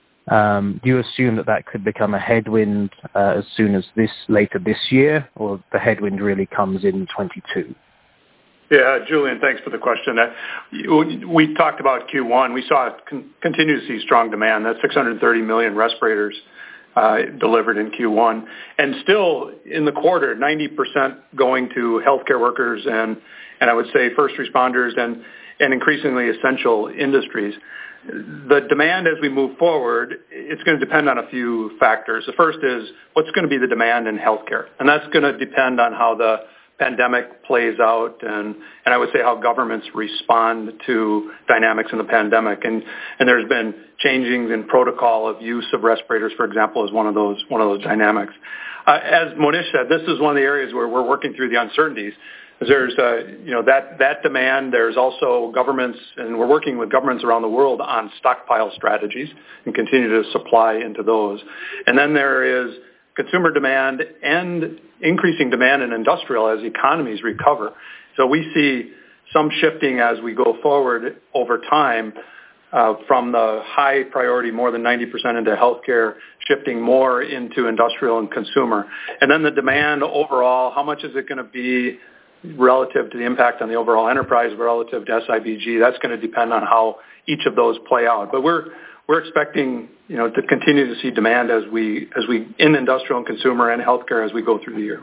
Um, do you assume that that could become a headwind uh, as soon as this, later this year, or the headwind really comes in twenty-two? Yeah, Julian, thanks for the question. Uh, we talked about Q one. We saw con- continue to see strong demand. That's six hundred thirty million respirators uh, delivered in Q one. And still in the quarter, ninety percent going to healthcare workers and, and I would say first responders and, and increasingly essential industries. The demand as we move forward, it's going to depend on a few factors. The first is what's going to be the demand in healthcare. And that's going to depend on how the pandemic plays out, and, and I would say how governments respond to dynamics in the pandemic. And, and there's been changings in protocol of use of respirators, for example, as one of those one of those dynamics. Uh, as Monish said, this is one of the areas where we're working through the uncertainties. There's uh, you know that that demand. There's also governments, and we're working with governments around the world on stockpile strategies and continue to supply into those. And then there is consumer demand and increasing demand in industrial as economies recover. So we see some shifting as we go forward over time uh, from the high priority, more than ninety percent into healthcare, shifting more into industrial and consumer. And then the demand overall, how much is it going to be relative to the impact on the overall enterprise relative to S I B G? That's going to depend on how each of those play out. But we're We're expecting, you know, to continue to see demand as we, as we in industrial and consumer and healthcare as we go through the year.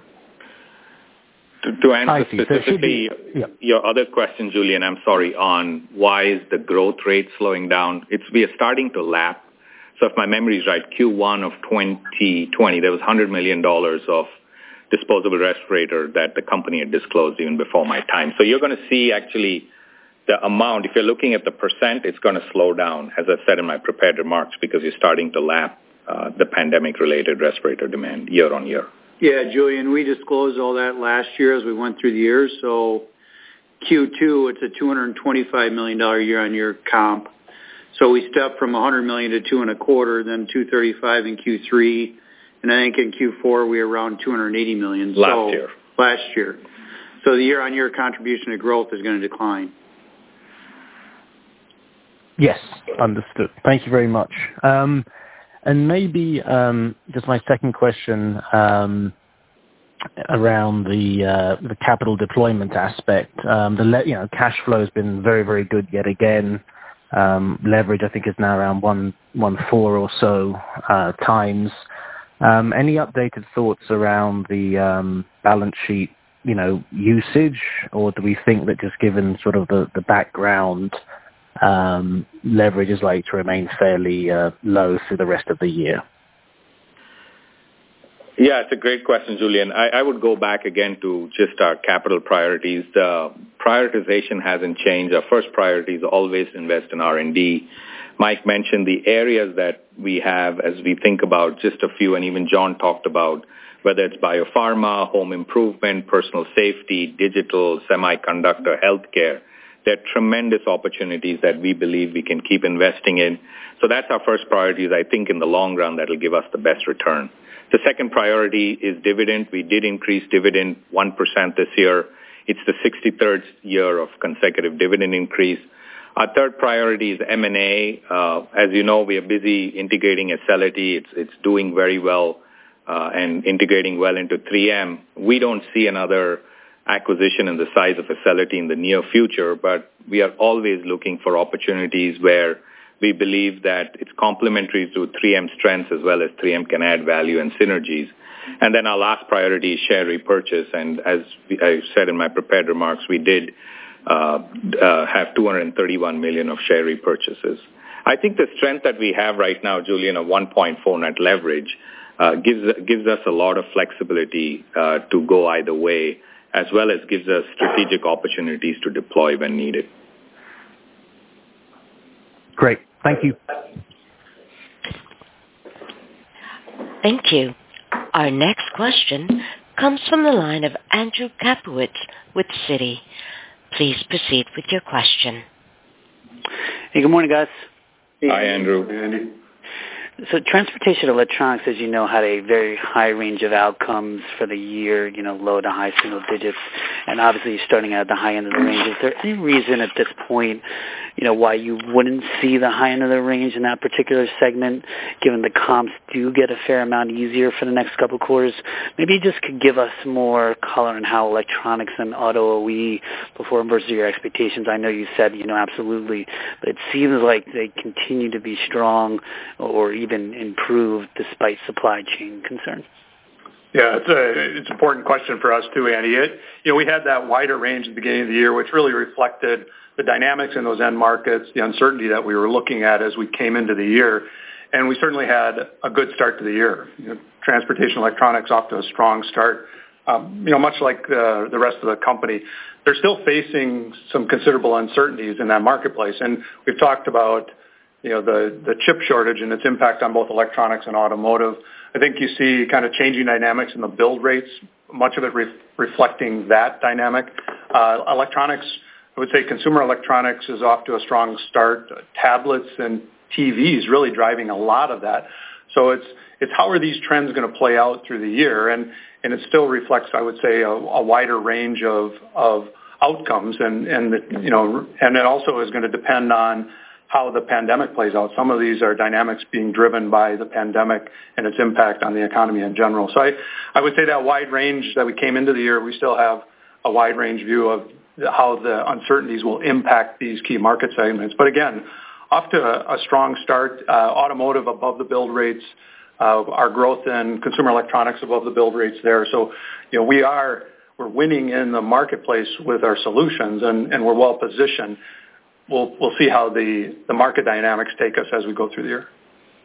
To, to answer specifically be, yeah. your other question, Julian, I'm sorry, on why is the growth rate slowing down? It's we are starting to lap. So if my memory is right, Q one of twenty twenty, there was one hundred million dollars of disposable respirator that the company had disclosed even before my time. So you're going to see actually the amount, if you're looking at the percent, it's going to slow down, as I said in my prepared remarks, because you're starting to lap uh, the pandemic-related respirator demand year on year. Yeah, Julian, we disclosed all that last year as we went through the years. So Q two, it's a two hundred twenty-five million dollars year-on-year comp. So we stepped from one hundred million dollars to two and a quarter, then two thirty-five in Q three, and I think in Q four we were around two hundred eighty million dollars. Last so, year. Last year. So the year-on-year contribution to growth is going to decline. Yes, understood. Thank you very much. Um, and maybe um, just my second question um, around the uh, the capital deployment aspect. Um, the le- you know cash flow has been very very good yet again. Um, leverage I think is now around one one four or so uh, times. Um, any updated thoughts around the um, balance sheet, you know, usage, or do we think that just given sort of the, the background, um, leverage is likely to remain fairly uh, low through the rest of the year? Yeah, it's a great question, Julian. I, I would go back again to just our capital priorities. The prioritization hasn't changed. Our first priority is always invest in R and D. Mike mentioned the areas that we have as we think about just a few, and even John talked about, whether it's biopharma, home improvement, personal safety, digital, semiconductor, healthcare. There are tremendous opportunities that we believe we can keep investing in. So that's our first priority. I think in the long run, that'll give us the best return. The second priority is dividend. We did increase dividend one percent this year. It's the sixty-third year of consecutive dividend increase. Our third priority is M and A. Uh, as you know, we are busy integrating Acelity. It's, it's doing very well uh, and integrating well into three M. We don't see another acquisition in the size of Acelity in the near future, but we are always looking for opportunities where we believe that it's complementary to three M strengths as well as three M can add value and synergies. And then our last priority is share repurchase. And as I said in my prepared remarks, we did uh, uh, have two hundred thirty-one million of share repurchases. I think the strength that we have right now, Julian, of one point four net leverage, uh, gives gives us a lot of flexibility uh, to go either way, as well as gives us strategic opportunities to deploy when needed. Great. Thank you. Thank you. Our next question comes from the line of Andrew Kaplowitz with Citi. Please proceed with your question. Hey, good morning, guys. Hi, Andrew. Hey, Andy. So transportation electronics, as you know, had a very high range of outcomes for the year, you know, low to high single digits, and obviously you're starting at the high end of the range. Is there any reason at this point, you know, why you wouldn't see the high end of the range in that particular segment, given the comps do get a fair amount easier for the next couple of quarters? Maybe you just could give us more color on how electronics and auto O E perform versus your expectations. I know you said, you know, absolutely, but it seems like they continue to be strong or even improved despite supply chain concerns. Yeah, it's a it's an important question for us too, Andy. It, you know, we had that wider range at the beginning of the year, which really reflected the dynamics in those end markets, the uncertainty that we were looking at as we came into the year, and we certainly had a good start to the year. You know, transportation electronics off to a strong start. Um, you know, much like the, the rest of the company, they're still facing some considerable uncertainties in that marketplace, and we've talked about, you know, the, the chip shortage and its impact on both electronics and automotive. I think you see kind of changing dynamics in the build rates, much of it re- reflecting that dynamic. Uh, electronics, I would say consumer electronics is off to a strong start. Tablets and T Vs really driving a lot of that. So it's it's how are these trends going to play out through the year? And, and it still reflects, I would say, a, a wider range of, of outcomes. And, and the, you know, and it also is going to depend on how the pandemic plays out. Some of these are dynamics being driven by the pandemic and its impact on the economy in general. So I, I would say that wide range that we came into the year, we still have a wide range view of how the uncertainties will impact these key market segments. But again, off to a, a strong start, uh, automotive above the build rates, uh, our growth in consumer electronics above the build rates there. So, you know, we are, we're winning in the marketplace with our solutions, and, and we're well positioned. We'll we'll see how the, the market dynamics take us as we go through the year.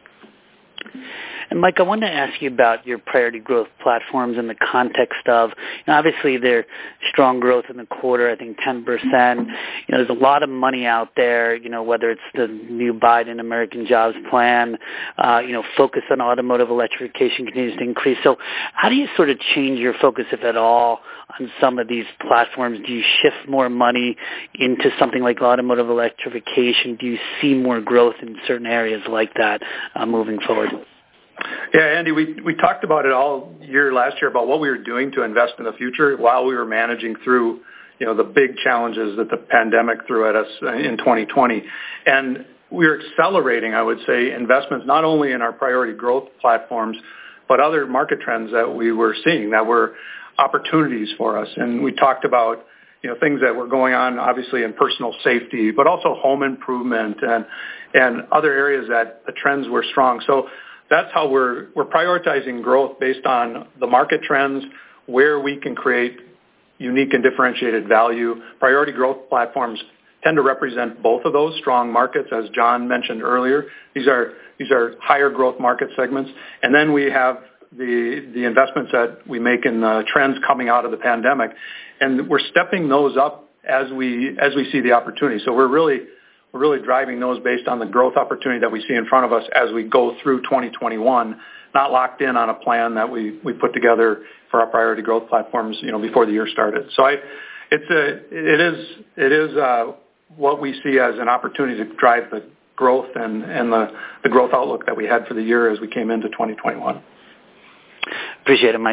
And Mike, I wanted to ask you about your priority growth platforms in the context of, you know, obviously they're strong growth in the quarter, I think ten percent. You know, there's a lot of money out there, you know, whether it's the new Biden American Jobs Plan, uh, you know, focus on automotive electrification continues to increase. So how do you sort of change your focus, if at all, on some of these platforms? Do you shift more money into something like automotive electrification? Do you see more growth in certain areas like that uh, moving forward? Yeah, Andy, we we talked about it all year last year about what we were doing to invest in the future while we were managing through, you know, the big challenges that the pandemic threw at us in twenty twenty. And we were accelerating, I would say, investments not only in our priority growth platforms, but other market trends that we were seeing that were opportunities for us. And we talked about, you know, things that were going on, obviously, in personal safety, but also home improvement and and other areas that the trends were strong. So that's how we're we're prioritizing growth based on the market trends, where we can create unique and differentiated value. Priority growth platforms tend to represent both of those strong markets, as John mentioned earlier. These are these are higher growth market segments. And then we have the the investments that we make in the trends coming out of the pandemic, and we're stepping those up as we as we see the opportunity. So we're really We're really driving those based on the growth opportunity that we see in front of us as we go through twenty twenty-one, not locked in on a plan that we, we put together for our priority growth platforms, you know, before the year started. So I, it's a, it is, it is uh, what we see as an opportunity to drive the growth and, and the, the growth outlook that we had for the year as we came into twenty twenty-one. Appreciate it, Mike.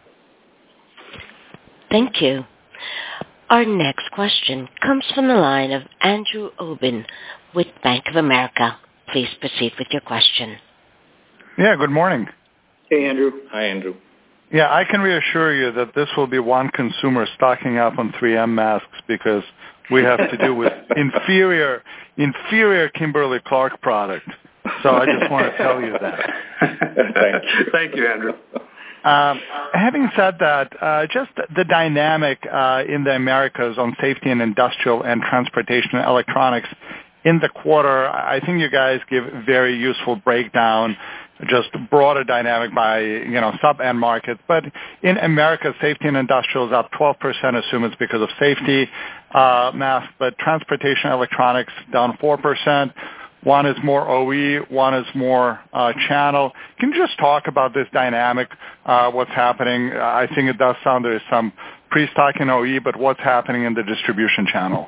Thank you. Our next question comes from the line of Andrew Obin with Bank of America. Please proceed with your question. Yeah, good morning. Hey, Andrew. Hi, Andrew. Yeah, I can reassure you that this will be one consumer stocking up on three M masks because we have to do with inferior, inferior Kimberly-Clark product. So I just want to tell you that. Thank you, Thank you Andrew. Um, having said that, uh, just the dynamic uh, in the Americas on safety and industrial and transportation and electronics, in the quarter, I think you guys give very useful breakdown, just broader dynamic by, you know, sub-end markets. But in America, safety and industrial is up twelve percent, assume it's because of safety uh, masks, but transportation electronics down four percent. One is more O E, one is more uh, channel. Can you just talk about this dynamic, uh, what's happening? I think it does sound there is some pre-stock in O E, but what's happening in the distribution channel?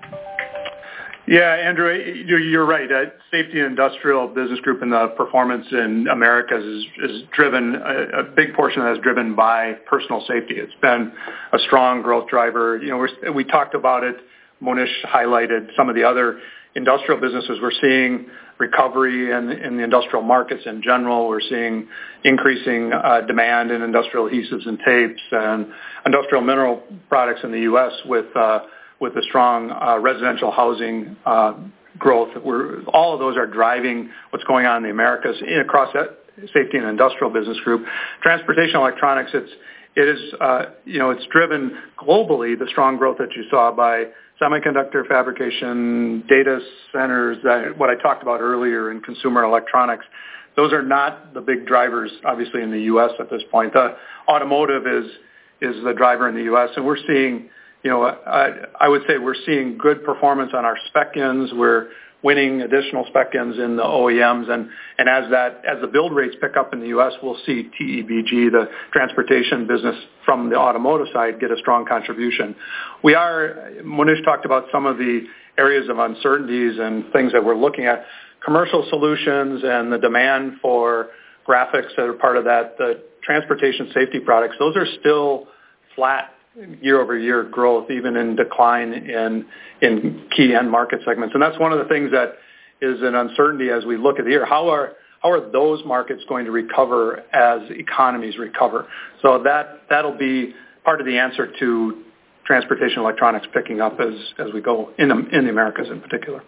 Yeah, Andrew, you're right. Uh, Safety and Industrial Business Group and the performance in Americas is, is driven, a, a big portion of that is driven by personal safety. It's been a strong growth driver. You know, we're, we talked about it. Monish highlighted some of the other industrial businesses. We're seeing recovery in, in the industrial markets in general. We're seeing increasing uh, demand in industrial adhesives and tapes and industrial mineral products in the U S with uh, with the strong uh, residential housing uh, growth. We're, all of those are driving what's going on in the Americas in, across that Safety and Industrial Business Group. Transportation electronics, it's it is uh, you know it's driven globally, the strong growth that you saw by semiconductor fabrication, data centers, that, what I talked about earlier in consumer electronics. Those are not the big drivers, obviously, in the U S at this point. The automotive is is the driver in the U S, and we're seeing, you know, I, I would say we're seeing good performance on our spec-ins. We're winning additional spec-ins in the O E Ms, and, and as that as the build rates pick up in the U S, we'll see T E B G, the transportation business from the automotive side, get a strong contribution. We are, Monish talked about some of the areas of uncertainties and things that we're looking at. Commercial solutions and the demand for graphics that are part of that, the transportation safety products, those are still flat year-over-year growth, even in decline in in key end market segments. And that's one of the things that is an uncertainty as we look at the year. How are how are those markets going to recover as economies recover? So that, that'll be part of the answer to transportation electronics picking up as, as we go in the, in the Americas in particular.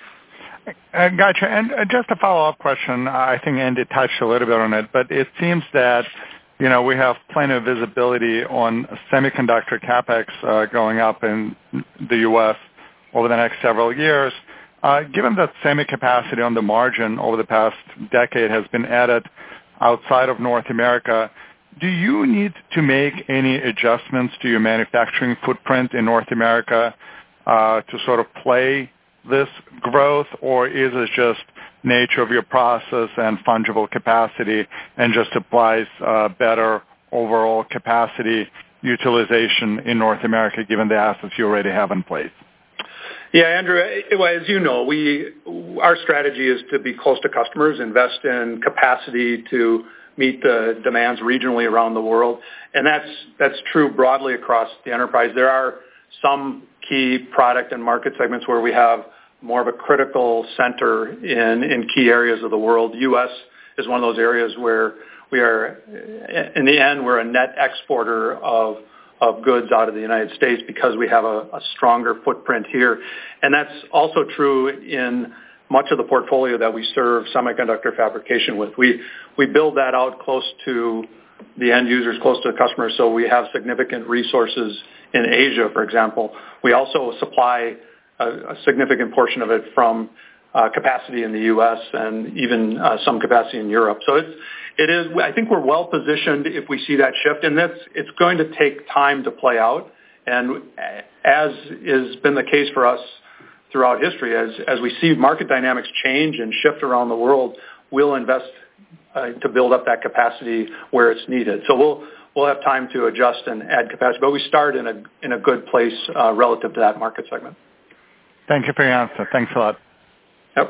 Uh, gotcha. And uh, just a follow-up question. I think Andy touched a little bit on it, but it seems that you know, we have plenty of visibility on semiconductor capex uh, going up in the U S over the next several years. Uh, given that semi capacity on the margin over the past decade has been added outside of North America, do you need to make any adjustments to your manufacturing footprint in North America uh, to sort of play this growth, or is it just nature of your process and fungible capacity and just applies uh, better overall capacity utilization in North America given the assets you already have in place? Yeah, Andrew, as you know, we our strategy is to be close to customers, invest in capacity to meet the demands regionally around the world, and that's that's true broadly across the enterprise. There are some key product and market segments where we have more of a critical center in, in key areas of the world. The U S is one of those areas where we are, in the end, we're a net exporter of, of goods out of the United States because we have a, a stronger footprint here. And that's also true in much of the portfolio that we serve semiconductor fabrication with. We, we build that out close to the end users, close to the customers, so we have significant resources in Asia, for example. We also supply A, a significant portion of it from uh, capacity in the U S and even uh, some capacity in Europe. So it's, it is, I think we're well positioned if we see that shift, and that's, it's going to take time to play out. And as has been the case for us throughout history, as, as we see market dynamics change and shift around the world, we'll invest uh, to build up that capacity where it's needed. So we'll, we'll have time to adjust and add capacity, but we start in a, in a good place uh, relative to that market segment. Thank you for your answer. Thanks a lot. Yep.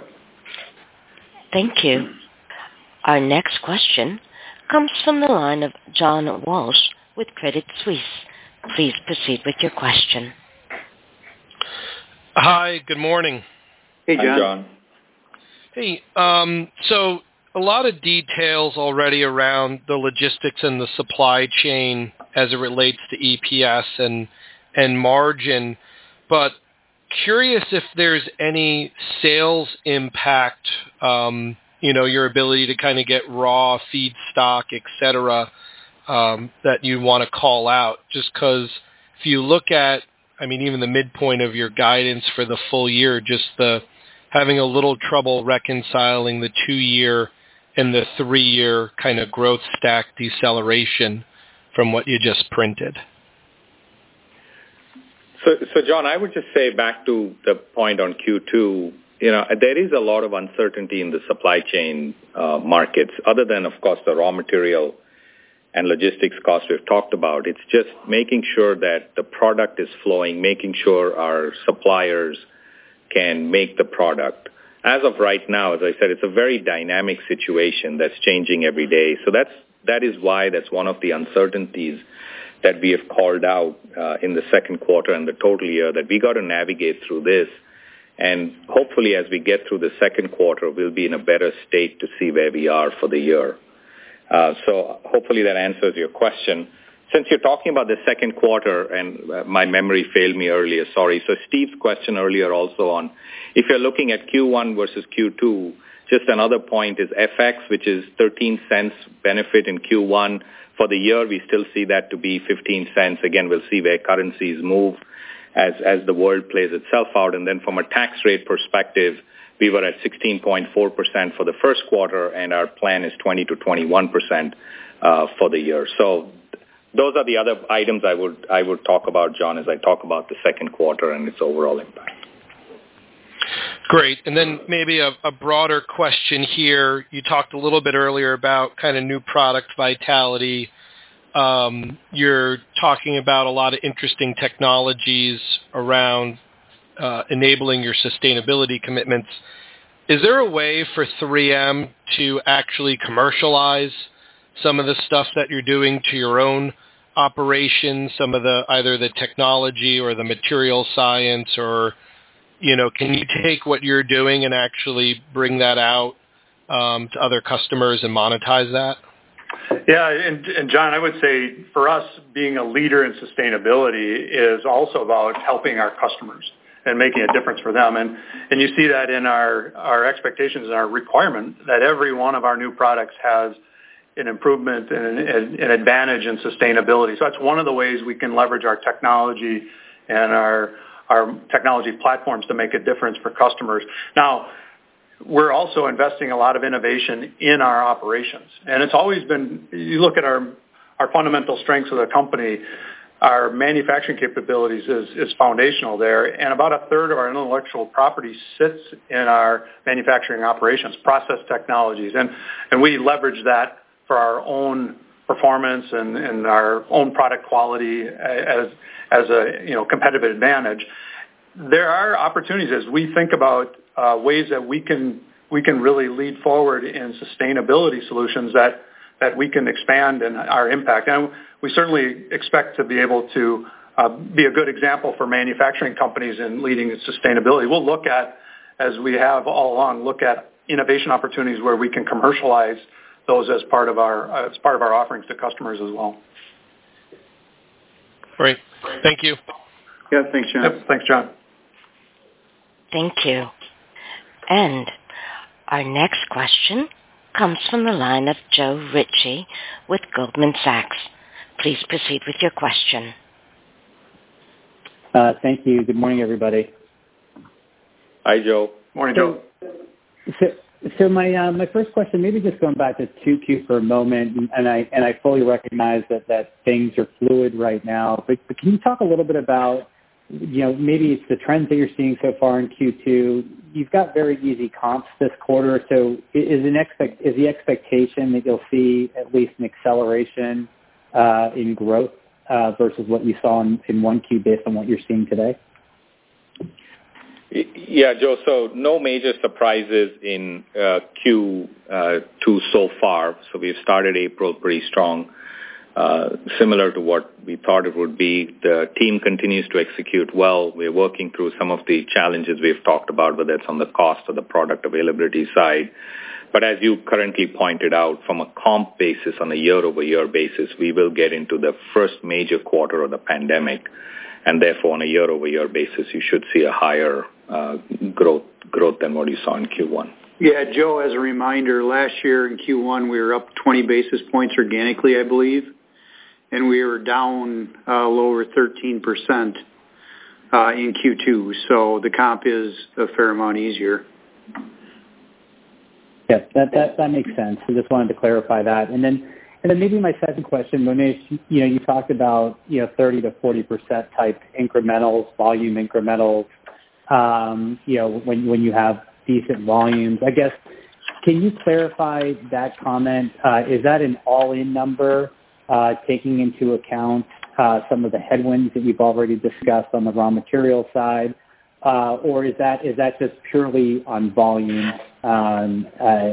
Thank you. Our next question comes from the line of John Walsh with Credit Suisse. Please proceed with your question. Hi, good morning. Hey, John. Hi, John. Hey, um, so a lot of details already around the logistics and the supply chain as it relates to E P S and and margin, but curious if there's any sales impact, um, you know, your ability to kind of get raw feedstock, et cetera, um, that you want to call out. Just because if you look at, I mean, even the midpoint of your guidance for the full year, just the having a little trouble reconciling the two-year and the three-year kind of growth stack deceleration from what you just printed. So, so John, I would just say back to the point on Q two, you know, there is a lot of uncertainty in the supply chain uh, markets, other than, of course, the raw material and logistics costs we've talked about. It's just making sure that the product is flowing, making sure our suppliers can make the product. As of right now, as I said, it's a very dynamic situation that's changing every day. So that's that is why that's one of the uncertainties that we have called out uh, in the second quarter and the total year, that we got to navigate through this. And hopefully as we get through the second quarter, we'll be in a better state to see where we are for the year. Uh, so hopefully that answers your question. Since you're talking about the second quarter, and uh, my memory failed me earlier, sorry. So Steve's question earlier also on, if you're looking at Q one versus Q two, just another point is F X, which is thirteen cents benefit in Q one. For the year, we still see that to be fifteen cents. Again, we'll see where currencies move as, as the world plays itself out. And then from a tax rate perspective, we were at sixteen point four percent for the first quarter, and our plan is twenty to twenty-one percent uh, for the year. So those are the other items I would I would talk about, John, as I talk about the second quarter and its overall impact. Great. And then maybe a, a broader question here. You talked a little bit earlier about kind of new product vitality. Um, you're talking about a lot of interesting technologies around uh, enabling your sustainability commitments. Is there a way for three M to actually commercialize some of the stuff that you're doing to your own operations, some of the either the technology or the material science, or you know, can you take what you're doing and actually bring that out um, to other customers and monetize that? Yeah, and, and John, I would say for us, being a leader in sustainability is also about helping our customers and making a difference for them. And, and you see that in our, our expectations and our requirement that every one of our new products has an improvement and an, an advantage in sustainability. So that's one of the ways we can leverage our technology and our our technology platforms to make a difference for customers. Now, we're also investing a lot of innovation in our operations. And it's always been, you look at our, our fundamental strengths of the company, our manufacturing capabilities is, is foundational there. And about a third of our intellectual property sits in our manufacturing operations, process technologies. And, and we leverage that for our own performance and, and our own product quality as as a you know competitive advantage. There are opportunities as we think about uh, ways that we can we can really lead forward in sustainability solutions that that we can expand in our impact. And we certainly expect to be able to uh, be a good example for manufacturing companies in leading in sustainability. We'll look at, as we have all along, look at innovation opportunities where we can commercialize those as part of our uh, as part of our offerings to customers as well. Great. Thank you. Yeah, thanks, John. Yep, thanks, John. Thank you. And our next question comes from the line of Joe Ritchie with Goldman Sachs. Please proceed with your question. Uh, thank you. Good morning, everybody. Hi, Joe. Morning, so, Joe. So, so my uh, my first question, maybe just going back to two Q for a moment, and I and I fully recognize that, that things are fluid right now. But, but can you talk a little bit about, you know, maybe it's the trends that you're seeing so far in Q two. You've got very easy comps this quarter, so is an expect is the expectation that you'll see at least an acceleration uh, in growth uh, versus what you saw in, in one Q based on what you're seeing today? Yeah, Joe, so no major surprises in uh, Q two so far. So we've started April pretty strong, uh, similar to what we thought it would be. The team continues to execute well. We're working through some of the challenges we've talked about, whether it's on the cost or the product availability side. But as you currently pointed out, from a comp basis, on a year-over-year basis, we will get into the first major quarter of the pandemic. And therefore, on a year-over-year basis, you should see a higher uh, growth growth than what you saw in Q one. Yeah, Joe, as a reminder, last year in Q one, we were up twenty basis points organically, I believe, and we were down uh, lower thirteen percent uh, in Q two. So the comp is a fair amount easier. Yeah, that, that, that makes sense. I just wanted to clarify that. And then and then maybe my second question, Monish, you know, you talked about, you know, thirty to forty percent type incrementals, volume incrementals, um, you know, when, when you have decent volumes. I guess, can you clarify that comment? Uh, is that an all-in number, uh, taking into account uh, some of the headwinds that you've already discussed on the raw material side? Uh, or is that is that just purely on volume? Um, uh,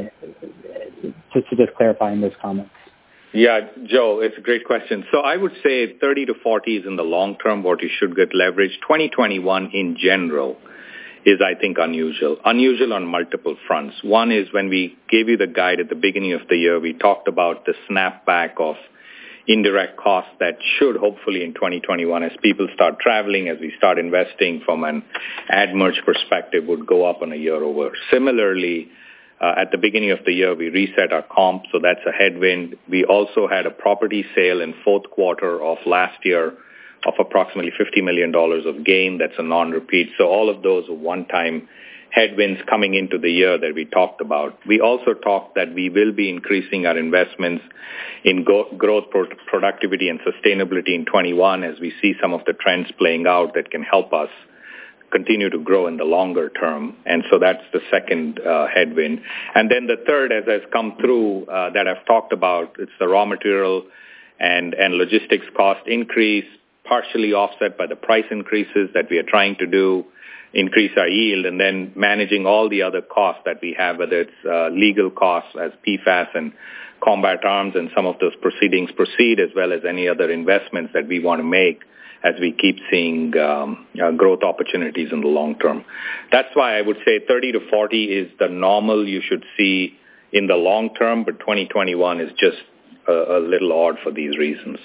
just to just clarifying those comments. Yeah, Joe, it's a great question. So I would say thirty to forty is in the long term what you should get leverage. twenty twenty-one in general is, I think, unusual. Unusual on multiple fronts. One is when we gave you the guide at the beginning of the year, we talked about the snapback of indirect costs that should hopefully in twenty twenty-one, as people start traveling, as we start investing from an ad merch perspective, would go up on a year over. Similarly, uh, at the beginning of the year, we reset our comp, so that's a headwind. We also had a property sale in fourth quarter of last year of approximately fifty million dollars of gain. That's a non-repeat. So all of those are one-time headwinds coming into the year that we talked about. We also talked that we will be increasing our investments in go- growth, pro- productivity, and sustainability in twenty-one as we see some of the trends playing out that can help us continue to grow in the longer term. And so that's the second uh, headwind. And then the third, as has come through, uh, that I've talked about, it's the raw material and, and logistics cost increase, partially offset by the price increases that we are trying to do, increase our yield, and then managing all the other costs that we have, whether it's uh, legal costs as P FAS and Combat Arms and some of those proceedings proceed, as well as any other investments that we want to make as we keep seeing um, uh, growth opportunities in the long term. That's why I would say thirty to forty is the normal you should see in the long term, but twenty twenty-one is just a, a little odd for these reasons.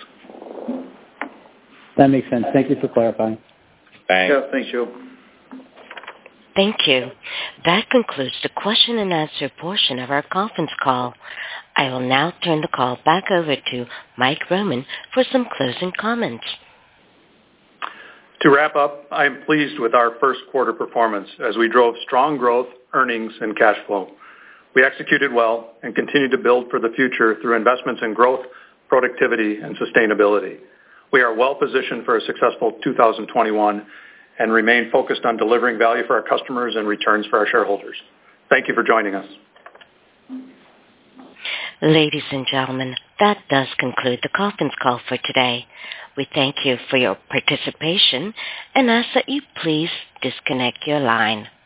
That makes sense. Thank you for clarifying. Thanks. Yeah, thanks, Joe. Thank you. That concludes the question and answer portion of our conference call. I will now turn the call back over to Mike Roman for some closing comments. To wrap up, I am pleased with our first quarter performance as we drove strong growth, earnings, and cash flow. We executed well and continue to build for the future through investments in growth, productivity, and sustainability. We are well positioned for a successful two thousand twenty-one and remain focused on delivering value for our customers and returns for our shareholders. Thank you for joining us. Ladies and gentlemen, that does conclude the conference call for today. We thank you for your participation and ask that you please disconnect your line.